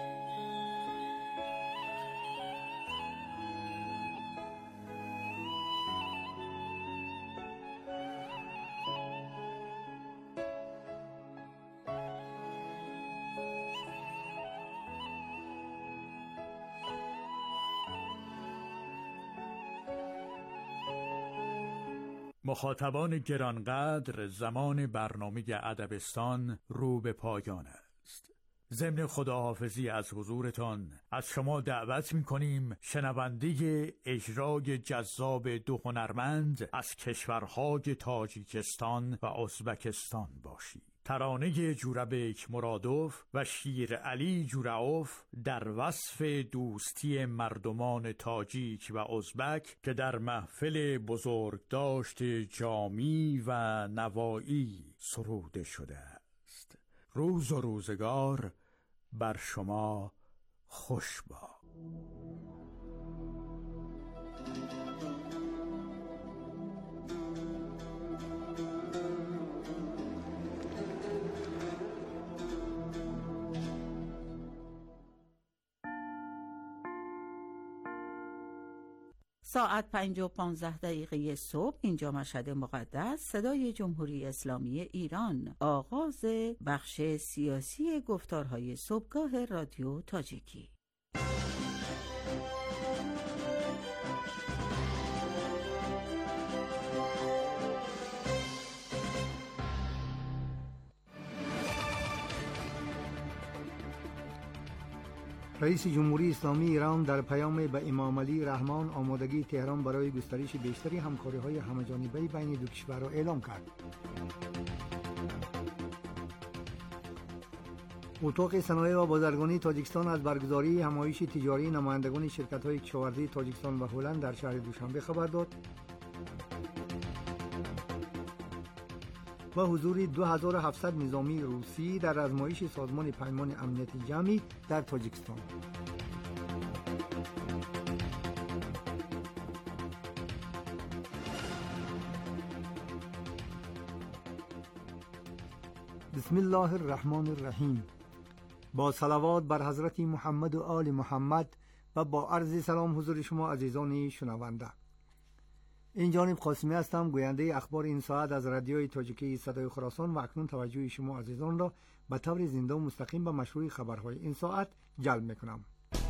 S16: مخاطبان گرانقدر، زمان برنامه ادبستان رو به پایان است. ضمن خداحافظی از حضورتان از شما دعوت می‌کنیم شنونده اجرای جذاب دو هنرمند از کشورهای تاجیکستان و ازبکستان باشید. ترانه جوربک مرادوف و شیر علی جورعوف در وصف دوستی مردمان تاجیک و ازبک که در محفل بزرگداشت جامی و نوایی سروده شده است. روز و روزگار بر شما خوش باد.
S1: ساعت 5:15 صبح اینجا مشهد مقدس، صدای جمهوری اسلامی ایران. آغاز بخش سیاسی گفتارهای صبحگاه رادیو تاجیکی.
S18: رئیس جمهوری اسلامی ایران در پیام به امام علی رحمان آمادگی تهران برای گسترش بیشتری همکاری‌های همه‌جانبه بین دو کشور را اعلام کرد. اتاق صنایع و بازرگانی تاجیکستان از برگزاری همایش تجاری نمایندگان شرکت‌های کشاورزی تاجیکستان و هلند در شهر دوشنبه خبر داد و حضور 2700 نظامی روسی در آزمایش سازمان پیمان امنیت جمعی در تاجیکستان. بسم الله الرحمن الرحیم. با صلوات بر حضرت محمد و آل محمد و با عرض سلام حضور شما عزیزان شنونده. این جانب قاسمی هستم، گوینده اخبار این ساعت از رادیوی تاجیکی صدای خراسان و اکنون توجه شما عزیزان را به طور زنده و مستقیم به مشروع خبرهای این ساعت جلب میکنم.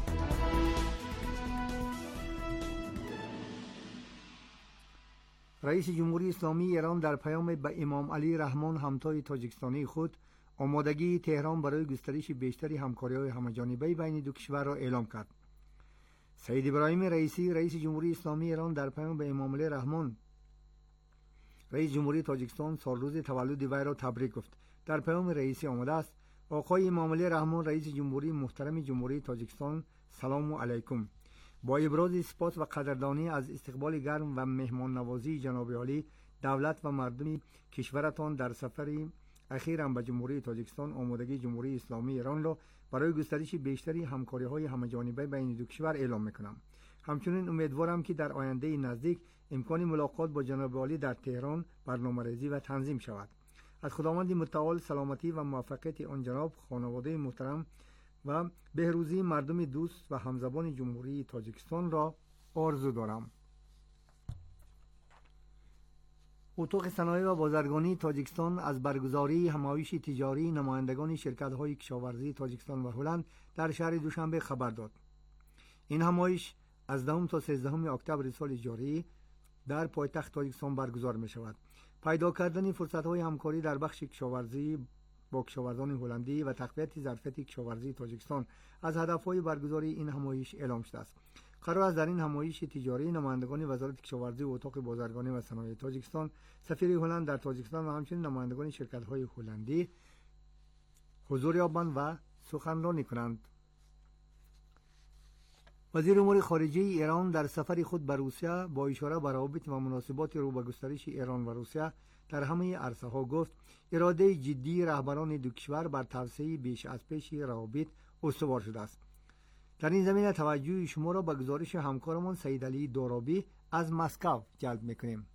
S18: رئیس جمهوری اسلامی ایران در پیام به امام علی رحمان همتای تاجیکستانی خود آمادگی تهران برای گسترش بیشتری همکاری‌های همه‌جانبه بین دو کشور را اعلام کرد. سید ابراهیم رئیسی رئیس جمهوری اسلامی ایران در پیام به امام علی رحمان رئیس جمهوری تاجیکستان سالروز تولد وی را تبریک گفت. در پیام رئیسی آمده است: آقای امام علی رحمان رئیس جمهوری محترم جمهوری تاجیکستان، سلام علیکم. با ابراز سپاس و قدردانی از استقبال گرم و مهمان نوازی جناب عالی، دولت و مردم کشورتان در سفر اخیرا به جمهوری تاجیکستان آمادگی جمهوری اسلامی ایران را برای گسترش بیشتری همکاری‌های همه‌جانبه بین دو کشور اعلام می‌کنم. همچنین امیدوارم که در آینده نزدیک امکان ملاقات با جناب عالی در تهران برنامه‌ریزی و تنظیم شود. از خداوند متعال سلامتی و موفقیت آن جناب، خانواده محترم و بهروزی مردم دوست و همزبان جمهوری تاجیکستان را آرزو دارم. اتاق صنایع و بازرگانی تاجیکستان از برگزاری همایش تجاری نمایندگان شرکت‌های کشاورزی تاجیکستان و هلند در شهر دوشنبه خبر داد. این همایش از 10 تا 13 اکتبر سال جاری در پایتخت تاجیکستان برگزار می شود. پیدا کردن فرصت‌های همکاری در بخش کشاورزی با کشاورزان هلندی و تقویت ظرفیت کشاورزی تاجیکستان از هدف‌های برگزاری این همایش اعلام شده است. قرار است در این همایش تجاری نمایندگان وزارت کشاورزی و اتاق بازرگانی و صنایع تاجیکستان، سفیر هلند در تاجیکستان و همچنین نمایندگان شرکت‌های هلندی حضور یابند و سخنرانی کنند. وزیر امور خارجه ایران در سفر خود به روسیه با اشاره به روابط و مناسبات رو به گسترش ایران و روسیه در همه عرصه‌ها گفت اراده جدی رهبران دو کشور بر توسعه بیش از پیش روابط استوار شده است. در این زمینه توجه شما را به گزارش همکارمان سید علی دورابی از مسکو جلب می‌کنیم.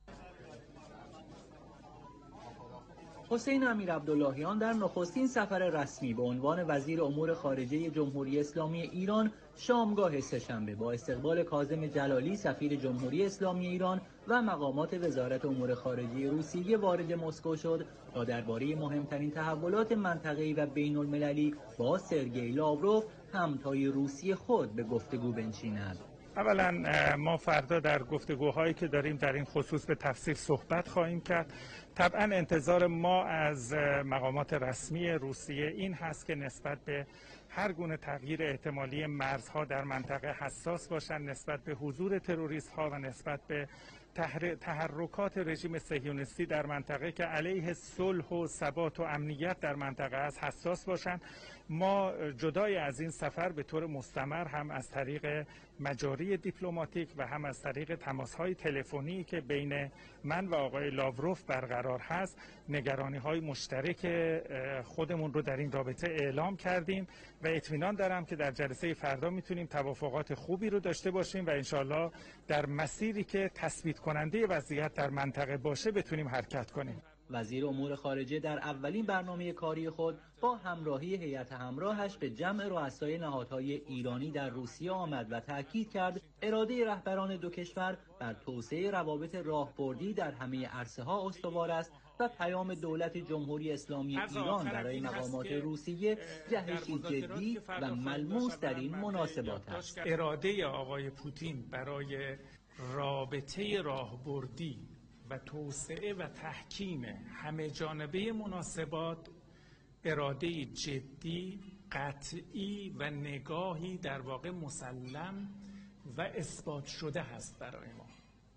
S19: حسین امیرعبداللهیان در نخستین سفر رسمی به عنوان وزیر امور خارجه جمهوری اسلامی ایران شامگاه سه‌شنبه با استقبال کاظم جلالی سفیر جمهوری اسلامی ایران و مقامات وزارت امور خارجه روسیه وارد مسکو شد تا درباره مهمترین تحولات منطقه‌ای و بین‌المللی با سرگئی لاوروف همتای روسی خود به گفتگو بنشیند.
S20: اولا ما فردا در گفتگوهایی که داریم در این خصوص به تفصیل صحبت خواهیم کرد. طبعا انتظار ما از مقامات رسمی روسیه این هست که نسبت به هر گونه تغییر احتمالی مرزها در منطقه حساس باشند، نسبت به حضور تروریست ها و نسبت به تحرکات رژیم صهیونیستی در منطقه که علیه صلح و ثبات و امنیت در منطقه است حساس باشند. ما جدای از این سفر به طور مستمر هم از طریق مجاری دیپلماتیک و هم از طریق تماس‌های تلفنی که بین من و آقای لاوروف برقرار هست نگرانی‌های مشترک خودمون رو در این رابطه اعلام کردیم و اطمینان دارم که در جلسه فردا میتونیم توافقات خوبی رو داشته باشیم و انشالله در مسیری که تثبیت کننده وضعیت در منطقه باشه بتونیم حرکت کنیم.
S19: وزیر امور خارجه در اولین برنامه کاری خود با همراهی هیئت همراهش به جمع رؤسای نهادهای ایرانی در روسیه آمد و تاکید کرد اراده رهبران دو کشور بر توسعه روابط راهبردی در همه عرصه‌ها استوار است و پیام دولت جمهوری اسلامی ایران برای مقامات روسیه جهشی جدی و ملموس در این مناسبات است.
S20: اراده آقای پوتین برای رابطه راهبردی و توسعه و تحکیم همه جانبه مناسبات اراده جدی، قطعی و نگاهی در واقع مسلم و اثبات شده هست برای ما.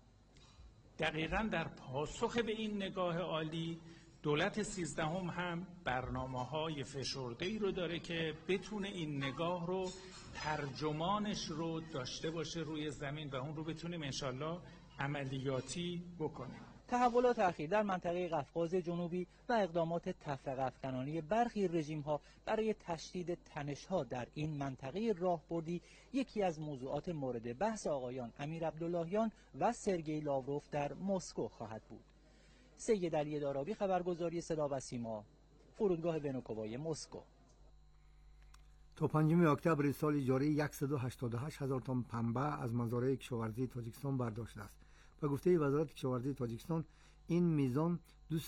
S20: دقیقاً در پاسخ به این نگاه عالی دولت 13 هم برنامه‌های فشرده‌ای رو داره که بتونه این نگاه رو ترجمانش رو داشته باشه روی زمین و اون رو بتونیم انشالله عملیاتی بکنیم.
S19: تحولات اخیر در منطقه قفقاز جنوبی و اقدامات تفرقه افکنانی برخی رژیم‌ها برای تشدید تنش‌ها در این منطقه راهبردی یکی از موضوعات مورد بحث آقایان امیرعبداللهیان و سرگئی لاوروف در مسکو خواهد بود. سید علی دارابی، خبرگزاری صدا و سیما، فرودگاه ونوکووای مسکو.
S18: تا 5 اکتبر سال جاری 188,000 تن پنبه از مزارع کشاورزی تاجیکستان برداشت است. به گفته وزارت کشاورزی تاجیکستان این میزان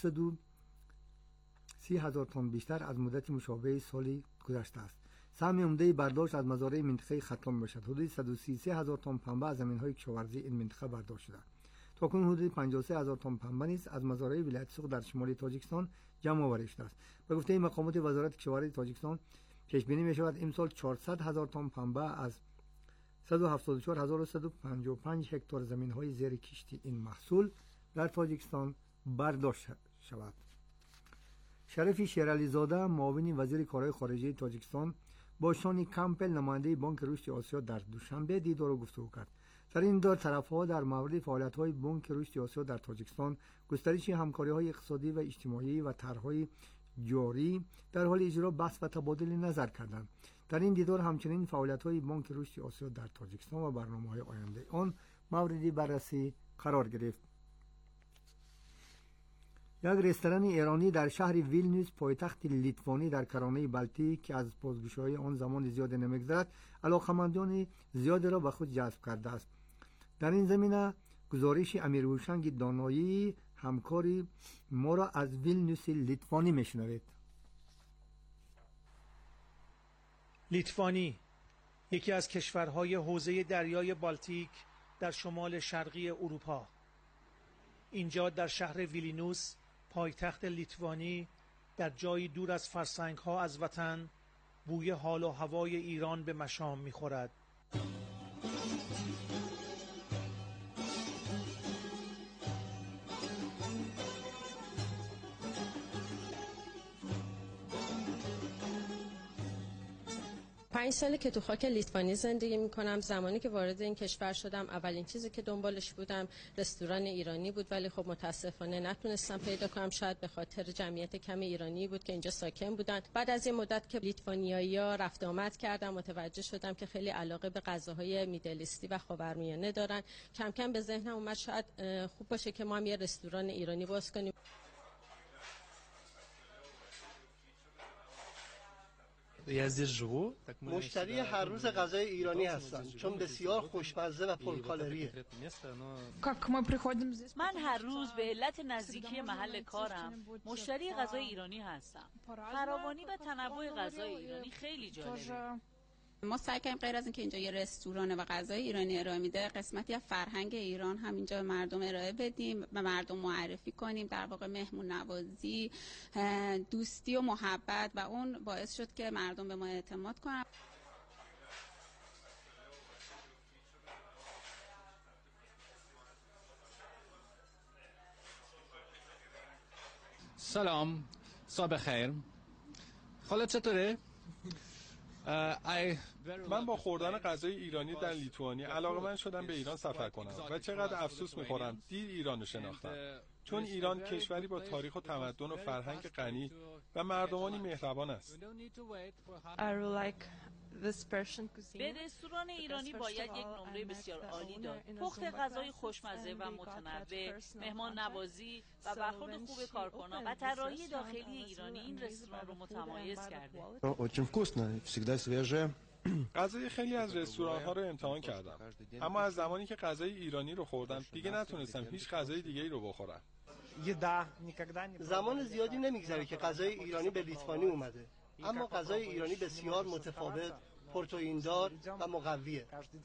S18: 230,000 تن بیشتر از مدت مشابه سال گذشته است. سهم عمده برداشت از مزارع منطقه ختام باشد. حدود 133,000 تن پنبه از زمین‌های کشاورزی این منطقه برداشت شده. تاکنون حدود 53,000 تن پنبه نیز از مزارع ولایت سوق در شمال تاجیکستان جمع آوری شده است. به گفته مقامات وزارت کشاورزی تاجیکستان پیش بینی می شود امسال 400,000 تن پنبه از 174,155 هکتار زمین های زیر کشتی این محصول در تاجیکستان برداشت شود. شریف شیرعلی زاده، معاون وزیر کارهای خارجه تاجیکستان، با شانی کمپل، نماینده بانک رشد آسیا، در دوشنبه دیدار و گفتگو کرد. در این دور طرف‌ها در مورد فعالیت‌های بانک رشد آسیا در تاجیکستان، گسترش همکاری‌های اقتصادی و اجتماعی و طرح‌های جاری در حال اجرا بحث و تبادل نظر کردند. در این دیدار همچنین فعالیت‌های بانک رشد آسیا در تاجیکستان و برنامه‌های آینده آن موردی بررسی قرار گرفت. یک رستوران ایرانی در شهر ویلنیوس، پایتخت لیتوانی در کرانه بالتیک که از بازگشایی آن زمان زیاد نمی‌گذرد، علاقه‌مندان زیاد را به خود جذب کرده است. در این زمینه گزارش امیر هوشنگ دانایی، همکاری ما را از ویلنیوس لیتوانی میشنوید.
S21: لیتوانی یکی از کشورهای حوزه دریای بالتیک در شمال شرقی اروپا اینجا در شهر ویلنیوس پایتخت لیتوانی در جایی دور از فرسنگ‌ها از وطن بوی حال و هوای ایران به مشام می‌خورد.
S22: پنج ساله که تو خاک لیتوانی زندگی میکنم. زمانی که وارد این کشور شدم اولین چیزی که دنبالش بودم رستوران ایرانی بود، ولی خب متاسفانه نتونستم پیدا کنم. شاید به خاطر جمعیت کم ایرانی بود که اینجا ساکن بودن. بعد از این مدت که لیتوانیایی‌ها رفت آمد کردم متوجه شدم که خیلی علاقه به غذاهای میدلیستی و خاورمیانه دارن. کم کم به ذهنم اومد شاید خوب باشه که ما هم یه رستوران ایرانی باز کنیم.
S23: مشتری هر روز غذای ایرانی هستم چون بسیار خوشمزه و پرکالریه.
S24: من هر روز به علت نزدیکی محل کارم مشتری غذای ایرانی هستم. فراوانی و تنوع غذای ایرانی خیلی جالبه.
S25: ما سعی کردیم غیر از اینکه اینجا یه رستوران و غذای ایرانی ارائه میده، قسمتی از فرهنگ ایران هم اینجا به مردم ارائه بدیم، به مردم معرفی کنیم. در واقع مهمون نوازی، دوستی و محبت، و اون باعث شد که مردم به ما اعتماد کنن.
S26: سلام، صبح خیر. حالت چطوره؟
S27: من با خوردن غذای ایرانی در لیتوانی علاقه‌مند شدم به ایران سفر کنم و چقدر افسوس می‌خورم دیر ایران رو شناختم، چون ایران کشوری با تاریخ و تمدن و فرهنگ غنی و مردمانی مهربان است.
S24: به رستوران ایرانی باید یک نمره بسیار عالی داد. پخت غذای خوشمزه و متنوع، مهمان نوازی و برخورد خوب کارکنان و طراحی داخلی ایرانی این رستوران رو متمایز کرده.
S27: غذای خیلی از رستوران‌ها رو امتحان کردم، اما از زمانی که غذای ایرانی رو خوردم دیگه نتونستم هیچ غذای دیگه‌ای رو بخورم.
S23: زمان زیادی نمیگذره که غذای ایرانی به لیتوانی اومده، اما غذای ایرانی بسیار متفاوت، پروتئیندار و مقویه.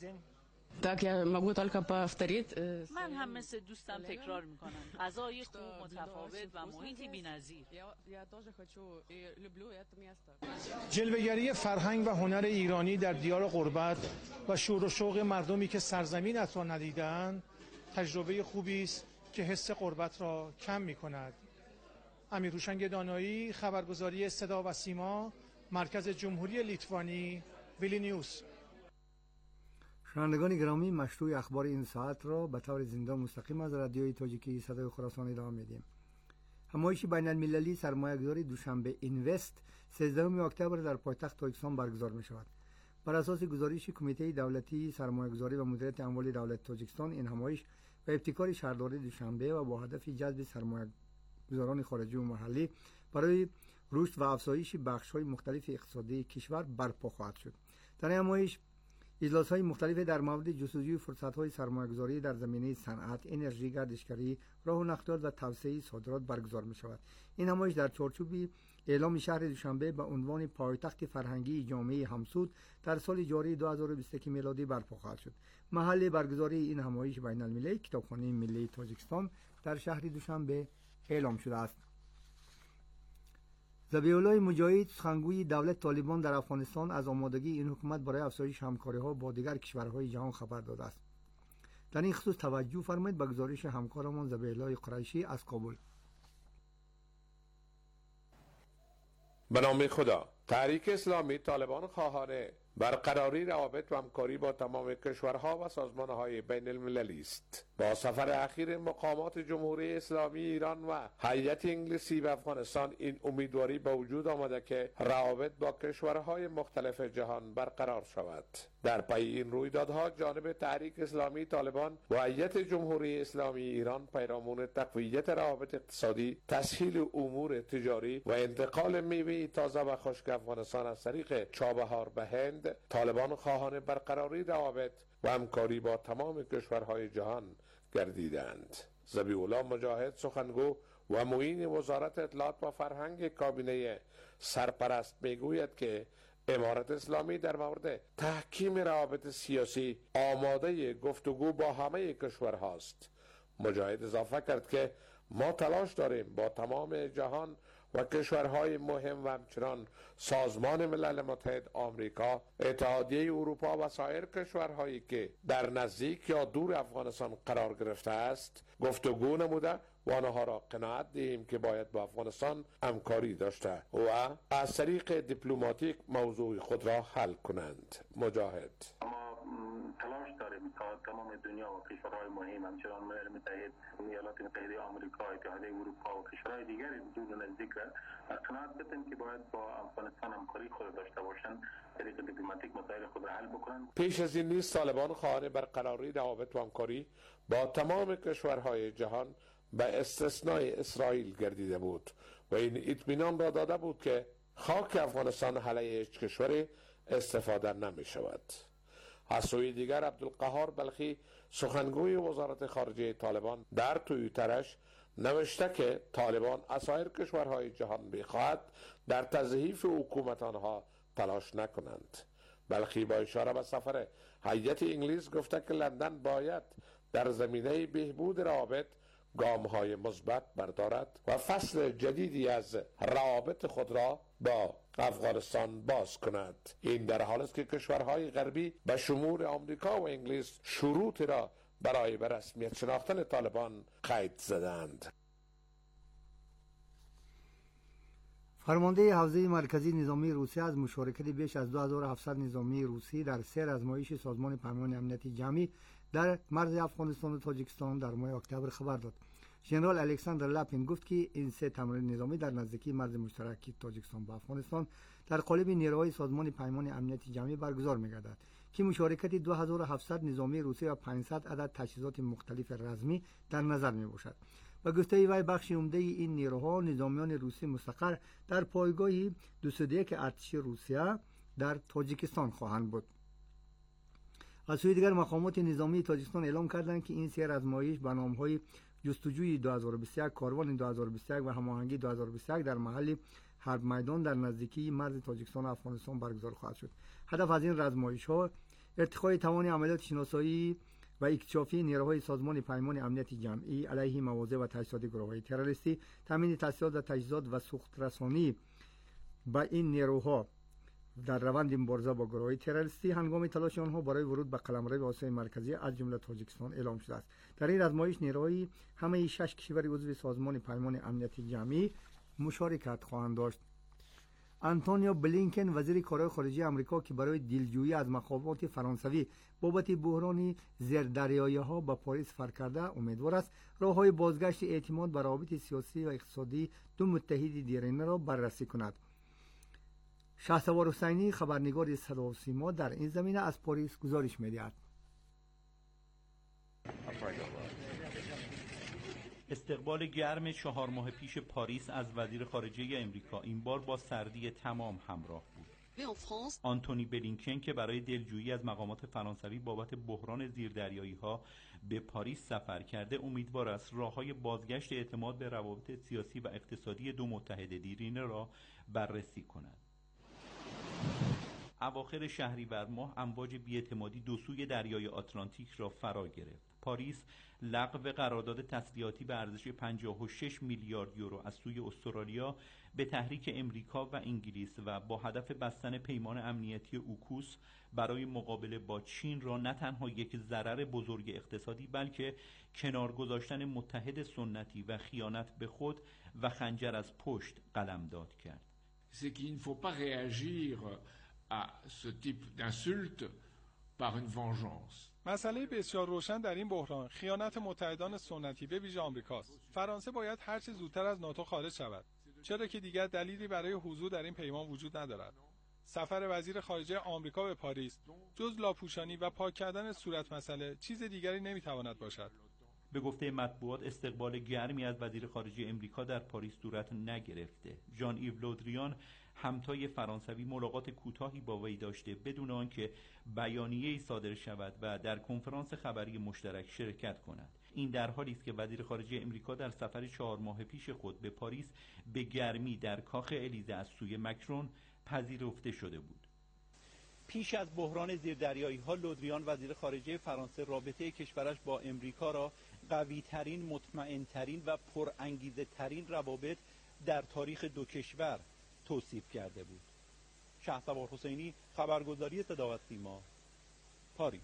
S24: من هم مثل دوستم تکرار میکنم. غذای خوب، متفاوت و محیطی بی‌نظیر.
S21: جلوه‌گری فرهنگ و هنر ایرانی در دیار غربت و شور و شوق مردمی که سرزمینت را ندیدند تجربه خوبی است که حس غربت را کم می‌کند. امیرهوشنگ دانایی، خبرگزاری صدا و سیما، مرکز جمهوری لیتوانی، ویلنیوس.
S18: شنوندگان گرامی، مشروع اخبار این ساعت را به طور زنده مستقیم از رادیوی تاجیکی صدای خراسان ادامه میدیم. همایش بین المللی سرمایه‌گذاری دوشنبه اینوست 13 اکتبر در پایتخت تاجیکستان برگزار می شود. بر اساس گزارش کمیته دولتی سرمایه‌گذاری و مدیریت اموال دولت تاجیکستان، این همایش به ابتکار شهرداری دوشنبه و با هدف جذب سرمایه‌گذاران خارجی و محلی برای رشد و افزایش بخش‌های مختلف اقتصادی کشور برپا خواهد شد. در این همایش اجلاس‌های مختلف در مورد جستجوی فرصت‌های سرمایه‌گذاری در زمینه صنعت، انرژی، گردشگری، راه و نقلیات و توسعه صادرات برگزار می‌شود. این همایش در چارچوب اعلام شهر دوشنبه به عنوان پایتخت فرهنگی جامعه همسود در سال جاری 2021 میلادی برپا خواهد شد. محل برگزاری این همایش بین‌المللی کتابخانه ملی تاجیکستان در شهر دوشنبه اعلام شده است. ذبیح‌الله مجاهد، سخنگوی دولت طالبان در افغانستان، از آمادگی این حکومت برای افزایش همکاری‌ها با دیگر کشورهای جهان خبر داده است. در این خصوص توجه فرمایید به گزارش همکارمان ذبیح‌الله قریشی از کابل.
S28: به نام خدا. تحریک اسلامی طالبان خواهان برقراری روابط و همکاری با تمام کشورها و سازمانهای بین المللی است. با سفر اخیر مقامات جمهوری اسلامی ایران و هیئت انگلیسی به افغانستان این امیدواری به وجود آمده که روابط با کشورهای مختلف جهان برقرار شود. در پی این رویدادها جانب تحریک اسلامی طالبان و هیئت جمهوری اسلامی ایران پیرامون تقویت روابط اقتصادی، تسهیل امور تجاری و انتقال میوه تازه و خشک افغانستان از طریق چابهار به هند، طالبان خواهان برقراری روابط و همکاری با تمام کشورهای جهان گردیدند. ذبیح‌الله مجاهد، سخنگو و معین وزارت اطلاعات و فرهنگ کابینه سرپرست، میگوید که امارت اسلامی در مورد تحکیم روابط سیاسی آماده گفتگو با همه کشورهاست. مجاهد اضافه کرد که ما تلاش داریم با تمام جهان و کشورهای مهم و همچنان سازمان ملل متحد آمریکا، اتحادیه اروپا و سایر کشورهایی که در نزدیک یا دور افغانستان قرار گرفته است گفتگو نموده و آنها را قناعت دهیم که باید با افغانستان همکاری داشته و از طریق دیپلماتیک موضوع خود را حل کنند. مجاهد:
S2: تلاش داریم تا تمام دنیا و کشورهای مهم همچنان ملل متحد، ایالات متحده آمریکا، اتحادیه اروپا و کشورهای دیگر دور و نزدیک را قناعت بدیم که باید با افغانستان همکاری خود داشته باشند، طریق دیپلماتیک مسائل خود را حل بکنند.
S28: پیش از این نیز طالبان خواهان برقراری روابط و همکاری با تمام کشورهای جهان به استثنای اسرائیل گردیده بود و این اطمینان را داده بود که خاک افغانستان علیه هیچ کشوری استفاده نمی شود. از سوی دیگر عبدالقهار بلخی سخنگوی وزارت خارجه طالبان در توییترش نوشته که طالبان از سایر کشورهای جهان بخواهد در تضعیف حکومت آنها تلاش نکنند. بلخی با اشاره به سفر هیئت انگلیس گفته که لندن باید در زمینه بهبود روابط گام‌های مثبت بردارد و فصل جدیدی از روابط خود را با افغانستان باز کند. این در حالی است که کشورهای غربی به شمول آمریکا و انگلیس شروطی را برای به رسمیت شناختن طالبان قید زدند.
S18: فرمانده حوزه مرکزی نظامی روسیه از مشارکت بیش از 2700 نظامی روسی در سیر آزمایش سازمان پیمان امنیتی جمعی در مرز افغانستان و تاجیکستان در ماه اکتبر خبر داد. ژنرال الکساندر لاپین گفت که این سه تمرین نظامی در نزدیکی مرز مشترک تاجیکستان و افغانستان در قالب نیروهای سازمان پیمان امنیتی جمعی برگزار می‌گردد که مشارکت 2700 نظامی روسی و 500 عدد تجهیزات مختلف رزمی در نظر می‌باشد. و گفته وی بخش عمده این نیروها نظامیان روسی مستقر در پایگاه 201 ارتش روسیه در تاجیکستان خواهند بود. از سوی دیگر مقامات نظامی تاجیکستان اعلام کردند که این سیر آزمایش به نام‌های جستجوی 2021، کاروان 2021 و هماهنگی 2021 در محل حرب میدان در نزدیکی مرز تاجیکستان و افغانستان برگزار خواهد شد. هدف از این آزمایش‌ها ارتقای توان عملیات شناسایی و اکتشافی نیروهای سازمان پیمان امنیتی جمعی علیه مواضع و تجهیزات گروه‌های تروریستی، تامین تسهیلات و تجهیزات و سوخت رسانی به این نیروها در روند مبارزه با گروه‌های تروریستی هنگام تلاش آنها برای ورود به قلمرو آسیای مرکزی از جمله تاجیکستان اعلام شده است. در این آزمایش نیروهای همه 6 کشور عضو سازمان پیمان امنیتی جمعی مشارکت خواهند داشت. آنتونیو بلینکن وزیر کارهای خارجه آمریکا که برای دلجویی از مخالفات فرانسوی بابت بحران زیردریایی‌ها به پاریس سفر کرده امیدوار است راه‌های بازگشت اعتماد به روابط سیاسی و اقتصادی دو متحد دیرینه را بررسی کند. شهسوار حسینی خبرنگار صدا و سیما در این زمینه از پاریس گزارش می‌دهد.
S3: استقبال گرم 4 ماه پیش پاریس از وزیر خارجه امریکا این بار با سردی تمام همراه بود. آنتونی بلینکن که برای دلجویی از مقامات فرانسوی بابت بحران زیردریایی‌ها به پاریس سفر کرده امیدوار است راه‌های بازگشت اعتماد به روابط سیاسی و اقتصادی دو متحد دیرینه را بررسی کند. اواخر شهریور ماه امواج بی‌اعتمادی دو سوی دریای آتلانتیک را فرا گرفت. پاریس لغو قرارداد تسلیحاتی به ارزش 56 میلیارد یورو از سوی استرالیا به تحریک امریکا و انگلیس و با هدف بستن پیمان امنیتی اوکوس برای مقابله با چین را نه تنها یک ضرر بزرگ اقتصادی بلکه کنار گذاشتن متحد سنتی و خیانت به خود و خنجر از پشت قلمداد کرد.
S4: C'est qu'il ne faut pas réagir à ce type d'insulte par une vengeance.
S27: مسئله بسیار روشن در این بحران خیانت متحدان سنتی به ویژه آمریکاست. فرانسه باید هر چه زودتر از ناتو خارج شود، چرا که دیگر دلیلی برای حضور در این پیمان وجود ندارد. سفر وزیر خارجه آمریکا به پاریس جز لاپوشانی و پاک کردن صورت مسئله چیز دیگری نمیتواند باشد.
S3: به گفته مطبوعات استقبال گرمی از وزیر خارجه امریکا در پاریس صورت نگرفته. ژان ایو لودریان همتای فرانسوی ملاقات کوتاهی با وی داشته بدون آنکه بیانیه‌ای صادر شود و در کنفرانس خبری مشترک شرکت کند. این در حالی است که وزیر خارجه امریکا در سفر 4 ماه پیش خود به پاریس به گرمی در کاخ الیزه از سوی مکرون پذیرفته شده بود. پیش از بحران زیردریایی‌ها لودریان وزیر خارجه فرانسه رابطه کشورش با امریکا را قوی‌ترین، مطمئن‌ترین و پرانگیزه‌ترین روابط در تاریخ دو کشور توصیف کرده بود. شهسوار حسینی، خبرگزاری صدا و سیما، پاریس.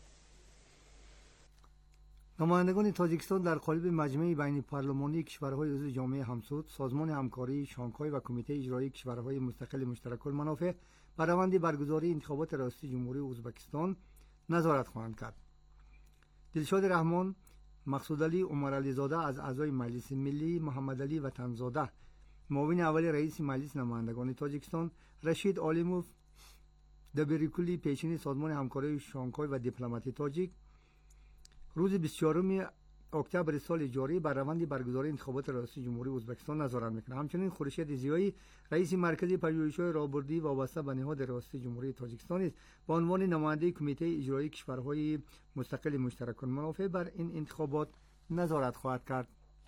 S18: نمایندگان تاجیکستان در قالب مجمع بین پارلمانی کشورهای عضو جامعه همسود، سازمان همکاری شانگهای و کمیته اجرایی کشورهای مستقل مشترک المنافع بر روند برگزاری انتخابات ریاستی جمهوری ازبکستان نظارت خواهند کرد. دلشاد رحمان، مقصود علی عمرعلی زاده از اعضای مجلس ملی، محمد علی وطنزاده معاون اول رئیس مجلس نمایندگان تاجیکستان، رشید عالموف دبیرکلی پیشین سازمان همکاری شانگهای و دیپلمات تاجیک روز 24 اکتبر سال جاری بر روند برگزاری انتخابات ریاست جمهوری ازبکستان نظارت میکنه. همچنین خورشید ضیایی رئیس مرکز پژوهش‌های راهبردی وابسته به نهاد ریاست جمهوری تاجیکستان است به عنوان نماینده کمیته اجرایی کشورهای مستقل مشترک المنافع بر این انتخابات نظارت خواهد کرد.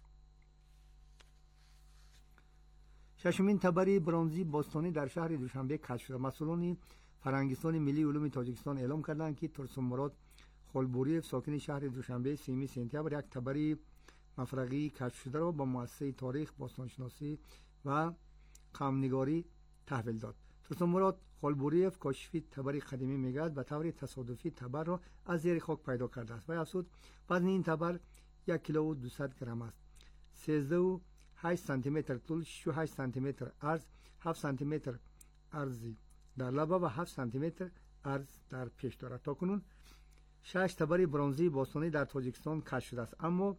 S18: ششمین تبر برنزی باستانی در شهر دوشنبه کشف شد. مسئولان فرهنگستان ملی علوم تاجیکستان اعلام کردند که ترسم مراد خالبوریف ساکن شهر دوشنبه 3 سپتامبر یک تبر مفرغی کشف شده را با مؤسسه تاریخ، باستانشناسی و قوم‌نگاری تحویل داد. ترسم مراد خالبوریف کاشفی تبر قدیمی میگوید به طور تصادفی تبر را از زیر خاک پیدا کرده است و افزود وزن این تبر 1 کیلو و 200 گرم است. 13.8 سانتی متر طول، 6.8 سانتی متر عرض، 7 سانتی متر عرضی در لبه و 7 سانتی متر عرض در پیش دارد. تاکنون 6 تبر برنزی باستانی در تاجیکستان کشف شده است، اما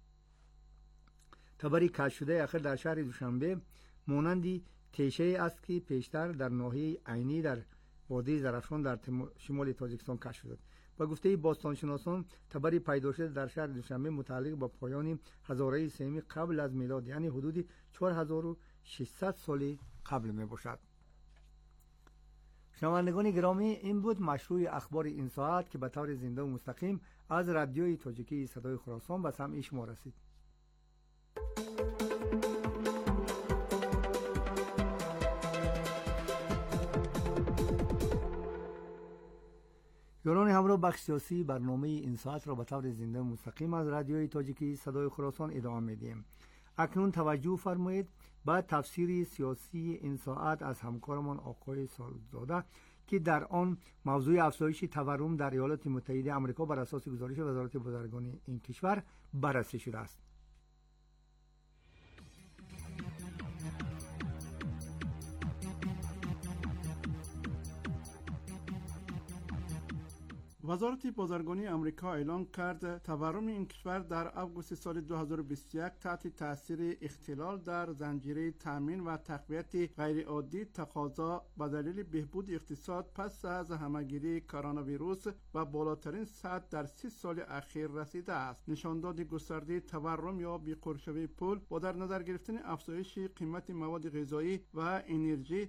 S18: تبری کشف شده اخر در شهر دوشنبه مانندی تیشه است که پیشتر در ناحیه عینی در وادی زرافشان در شمال تاجیکستان کشف شد. با گفته باستانشناسان تبری پیدا شده در شهر دوشنبه متعلق به پایان هزاره سیمی قبل از میلاد، یعنی حدود 4600 سال قبل می باشد. شنوندگان گرامی، این بود مشروع اخبار این ساعت که به طور زنده و مستقیم از رادیوی تاجیکی صدای خراسان به سمع شما رسید. یاران همراه بخش سیاسی برنامه این ساعت را به طور زنده و مستقیم از رادیوی تاجیکی صدای خراسان ادامه میدیم. اکنون توجه فرمایید به تفسیر سیاسی این ساعت از همکارمان آقای سالزاده که در آن موضوع افزایش تورم در ایالات متحده آمریکا بر اساس گزارش وزارت بازرگانی این کشور بررسی شده است.
S5: وزارت بازرگانی آمریکا اعلام کرد تورم این کشور در آگوست سال 2021 تحت تاثیر اختلال در زنجیره تامین و تقویت غیرعادی تقاضا به دلیل بهبود اقتصاد پس از همهگیری کرونا ویروس و بالاترین سطح در 30 سال اخیر رسیده است. نشانداد گسترده تورم یا بی‌قرشوی پول با در نظر گرفتن افزایش قیمت مواد غذایی و انرژی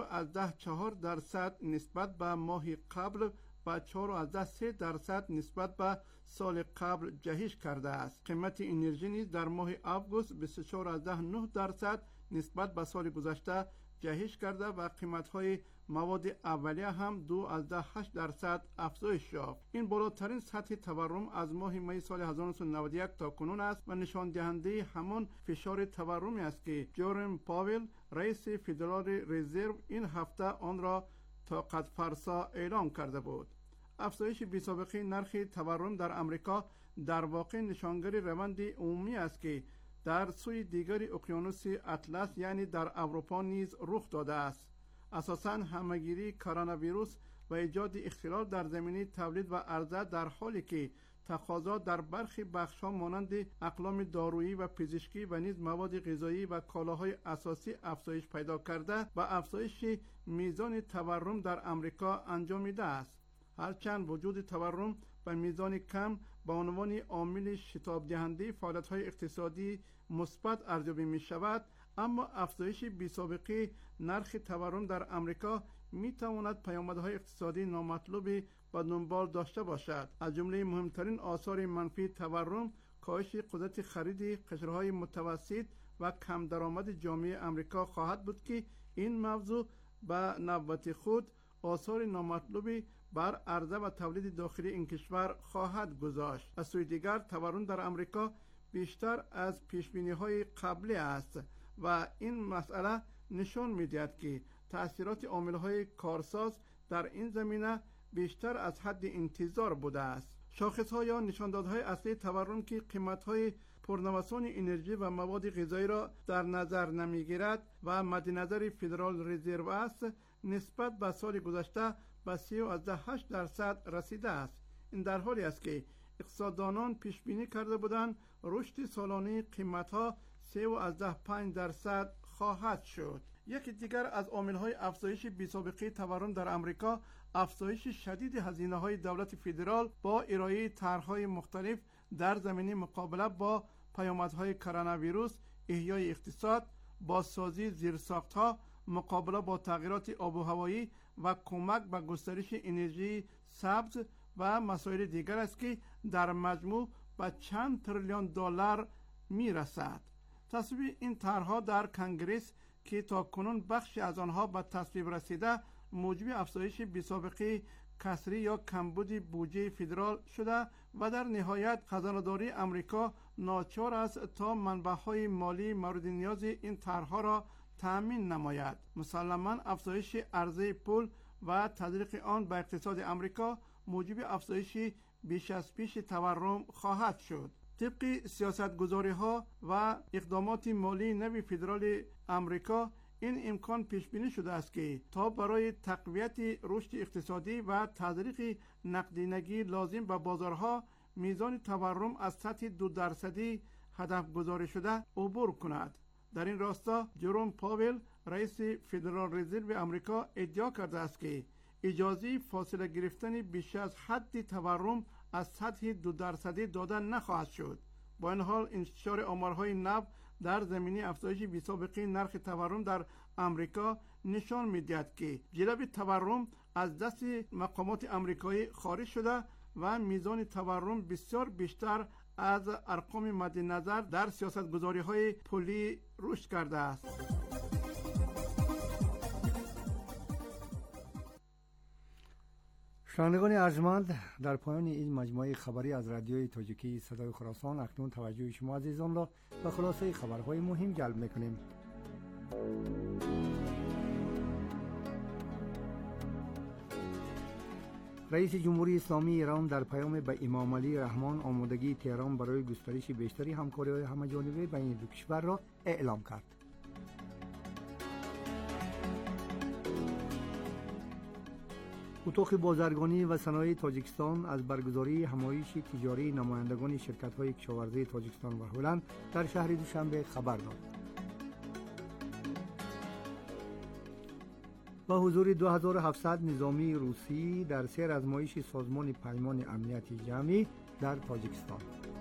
S5: 0.4% نسبت به ماه قبل و 4.3% نسبت به سال قبل جهش کرده است. قیمت انرژی نیز در ماه آگوست 24.9% نسبت به سال گذشته جهش کرده و قیمت‌های مواد اولیه هم 2.8% افزایش یافت. این بالاترین سطح تورم از ماه می سال 1991 تا کنون است و نشان دهنده همان فشار تورمی است که جرم پاول رئیس فدرال رزرو این هفته آن را طاقت فرسا اعلام کرده بود. افزایش بی‌سابقه نرخ تورم در آمریکا در واقع نشانگر روند عمومی است که در سوی دیگر اقیانوس اطلس یعنی در اروپا نیز رخ داده است. اساساً همهگیری کرونا ویروس و ایجاد اختلال در زمینه تولید و عرضه در حالی که تقاضا در برخی بخش‌ها مانند اقلام دارویی و پزشکی و نیز مواد غذایی و کالاهای اساسی افزایش پیدا کرده و افزایش میزان تورم در آمریکا انجامیده است. هرچند وجود تورم به میزان کم به عنوان عامل شتاب دهنده فعالیت‌های اقتصادی مثبت ارزیابی می شود، اما افزایش بی‌سابقه نرخ تورم در آمریکا می تواند پیامدهای اقتصادی نامطلوبی به دنبال داشته باشد. از جمله مهمترین آثار منفی تورم کاهش قدرت خرید قشرهای متوسط و کم درآمد جامعه آمریکا خواهد بود که این موضوع به نوبت خود آثار نامطلوبی بر عرضه و تولید داخلی این کشور خواهد گذاشت. از سوی دیگر تورم در آمریکا بیشتر از پیشبینی‌های قبلی است و این مسئله نشان می‌دهد که تأثیرات عامل‌های کارساز در این زمینه بیشتر از حد انتظار بوده است. شاخص‌ها یا نشاندادهای اصلی تورم که قیمت‌های پرنوسان انرژی و مواد غذایی را در نظر نمی‌گیرد و مد نظر فدرال رزرو است، نسبت به سال گذشته به 3.8% رسیده است. این در حالی است که اقتصاددانان پیش بینی کرده بودند رشد سالانه قیمت‌ها 3.5% خواهد شد. یکی دیگر از عامل‌های افزایش بی‌سابقه تورم در آمریکا افزایش شدید هزینه‌های دولت فدرال با ارائه طرح‌های مختلف در زمینه مقابله با پیامدهای کرونا ویروس، احیای اقتصاد، بازسازی زیرساخت‌ها، مقابله با تغییرات آب و هوایی و کمک به گسترش انرژی سبز و مسائل دیگر است که در مجموع به چند تریلیون دلار می‌رسد. تصویب این طرح‌ها در کنگره که تاکنون بخشی از آنها به تصویب رسیده موجب افزایش بی‌سابقه کسری یا کمبود بودجه فدرال شده و در نهایت خزانه‌داری آمریکا ناچار است تا منبع‌های مالی مورد نیاز این طرح‌ها را تأمین نماید. مسلماً افزایش عرضه پول و تزریق آن به اقتصاد آمریکا موجب افزایش بیش از پیش تورم خواهد شد. طبق سیاستگذاری‌ها و اقدامات مالی نوی فدرال آمریکا این امکان پیش بینی شده است که تا برای تقویت رشد اقتصادی و تزریق نقدینگی لازم به بازارها میزان تورم از سطح 2% هدف گذاری شده عبور کند. در این راستا جروم پاول رئیس فدرال رزرو آمریکا ادعا کرده است که اجازه فاصله گرفتن بیش از حد تورم از سطح 2% دادن نخواهد شد. با این حال انتشار آمارهای نو در زمینه افزایش بی‌سابقه نرخ تورم در آمریکا نشان می‌دهد که جلب تورم از دست مقامات آمریکایی خارج شده و میزان تورم بسیار بیشتر از ارقام مد نظر در سیاستگذاری‌های پولی رشد کرده است.
S18: شنوندگان ارجمند، در پایان این مجموعه خبری از رادیوی تاجیکی صدای خراسان اکنون توجه شما عزیزان را به خلاصه خبرهای مهم جلب می‌کنیم. رئیس جمهوری اسلامی ایران در پیام به امام علی رحمان آمادگی تهران برای گسترش بیشتری همکاری‌های همه‌جانبه بین دو کشور را اعلام کرد. اتاق بازرگانی و صنایع تاجیکستان از برگزاری همایش تجاری نمایندگان شرکت‌های کشاورزی تاجیکستان و هلند در شهر دوشنبه خبر داد. با حضور 2700 نظامی روسی در سیر آزمایش سازمان پیمان امنیت جمعی در تاجیکستان.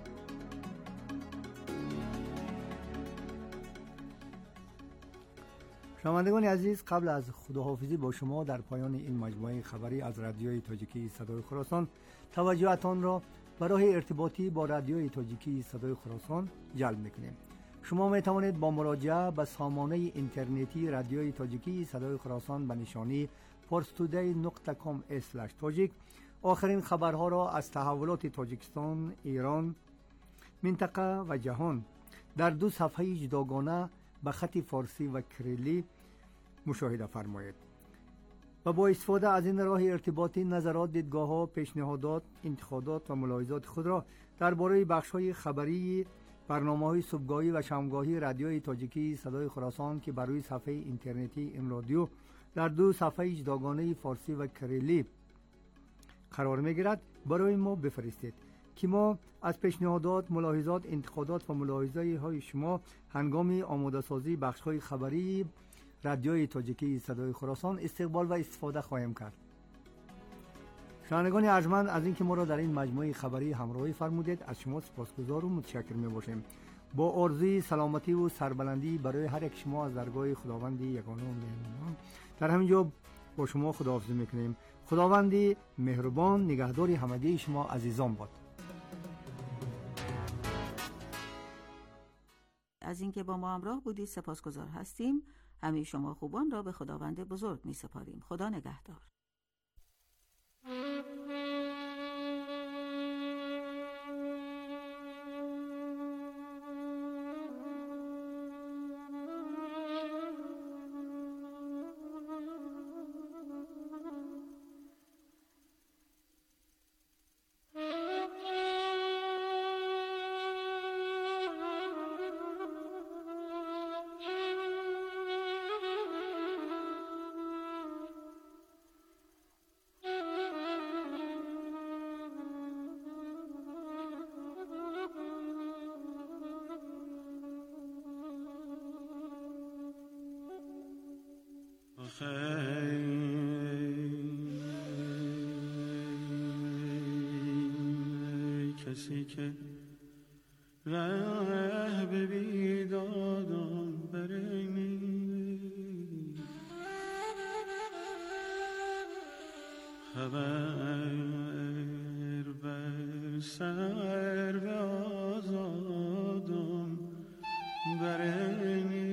S18: شنوندگان عزیز، قبل از خداحافظی با شما در پایان این مجموعه خبری از رادیوی تاجیکی صدای خراسان توجهتان را برای ارتباطی با رادیوی تاجیکی صدای خراسان جلب می‌کنیم. شما می توانید با مراجعه به سامانه اینترنتی رادیوی تاجیکی صدای خراسان به نشانی parstoday.com/tajik آخرین خبرها را از تحولات تاجیکستان، ایران، منطقه و جهان در دو صفحه جداگانه به خط فارسی و کریلی مشاهده فرمایید. و با استفاده از این راه ارتباطی نظرات، دیدگاه‌ها، پیشنهادات، انتقادات و ملاحظات خود را درباره بخش‌های خبری برنامه‌های صبحگاهی و شامگاهی رادیوی تاجیکی صدای خراسان که بر روی صفحه اینترنتی این رادیو در دو صفحه جداگانه فارسی و کریلی قرار می‌گیرد برای ما بفرستید که ما از پیشنهادات، ملاحظات، انتقادات و ملاحظه‌های شما هنگام آماده سازی بخش‌های خبری رادیوی تاجیکی صدای خراسان استقبال و استفاده خواهیم کرد. شنوندگان ارجمند، از اینکه ما را در این مجموعه خبری همراهی فرمودید از شما سپاسگزار و متشکر می‌باشیم. با آرزوی سلامتی و سربلندی برای هر یک شما از درگاه خداوند یگانه و مهربان در همینجا با شما خداحافظی می‌کنیم. خداوند مهربان نگهدار همگی شما عزیزان باد.
S1: از اینکه با ما همراه بودید سپاسگزار هستیم. همه شما خوبان را به خداوند بزرگ می‌سپاریم. خدا نگهدار.
S6: کسی که ره به بیدادم برمی خبر بر سر به آزادم برمی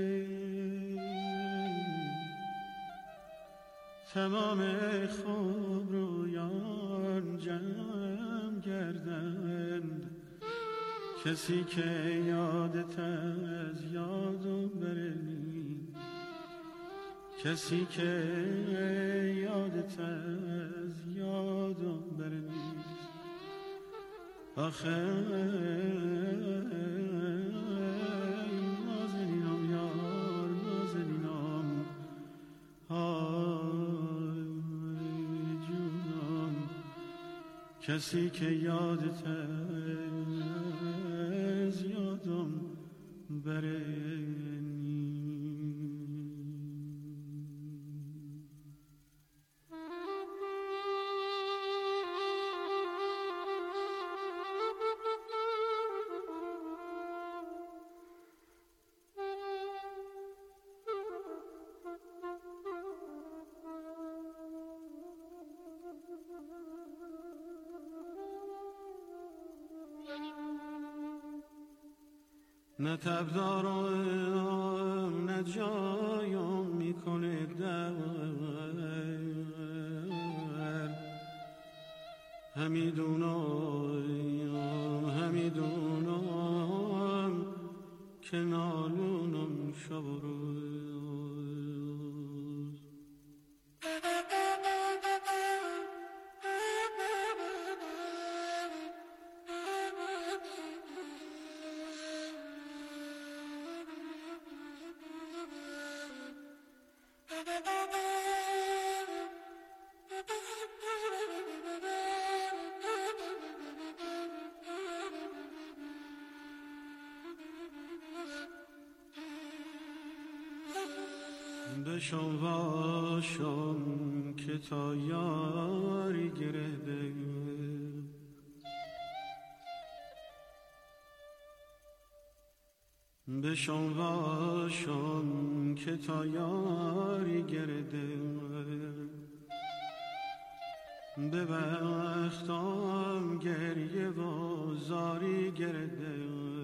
S6: تمام خوب رویان جمع گردند کسی که یادت از یادم برمی کسی که یادت از یادم برمی آخه نازنینم یار نازنینم آی جونم کسی که یادت از یادم برمی نه تب دارم نه جایم میکنه در همیدونم که نالونم شب و روز بشم واشم که تا یاری گرده بشم واشم که تا یاری گرده به بختم گریه و زاری گرده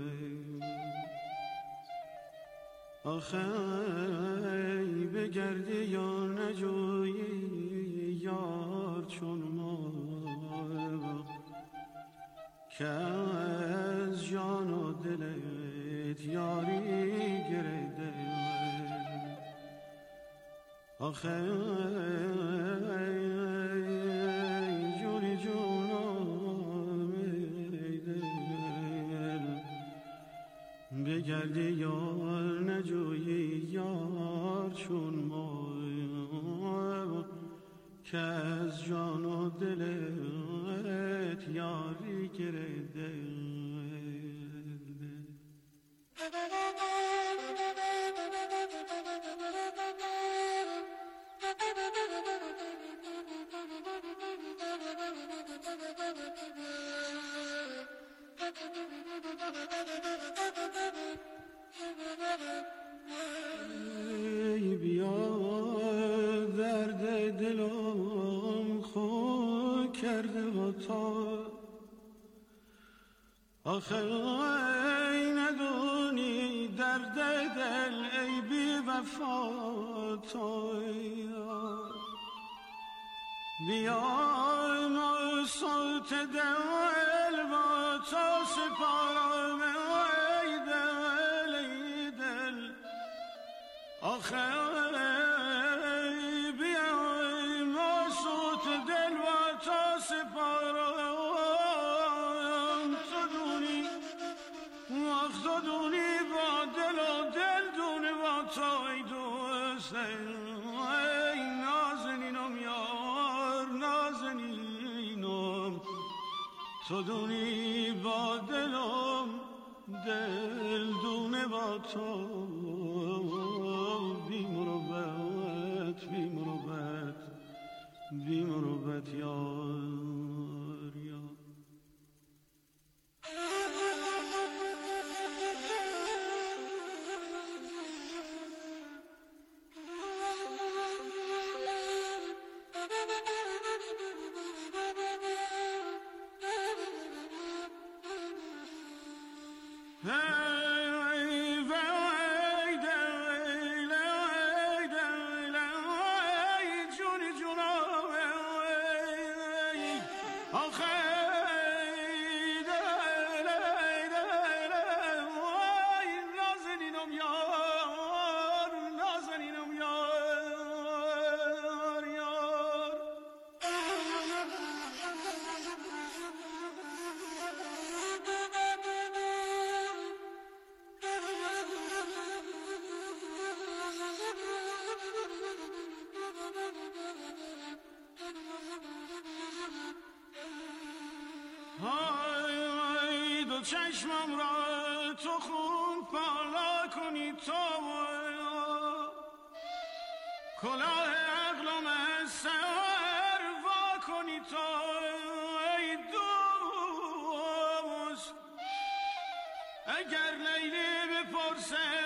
S6: آخه بگردی یا نجویی یار چون ما که از جان و دلت یاری گرده آخه جونی جونم ای دل بگردی یا نجویی یار چون ما که از جان و دلت یاری گرده ای بیا درد دلم خو کرده و تا آخه ای ندونی درد دل ای بی وفا تو بیا ما صوت دل با تو سپارم ای دل ای دل آخه بیا ما صوت دل با تو سپارم تو دونی با دل و دل دونه با تو ای دوست ای نازنینم یار نازنینم تو دونی با دلم دل دونه با تو بی مروت مروت بی مروت بی مروت یار یار چشمم را تو خون پالا کنی تو کلاه عقلم از سر وا کنی تو ای دوست اگر لیلی بپرسه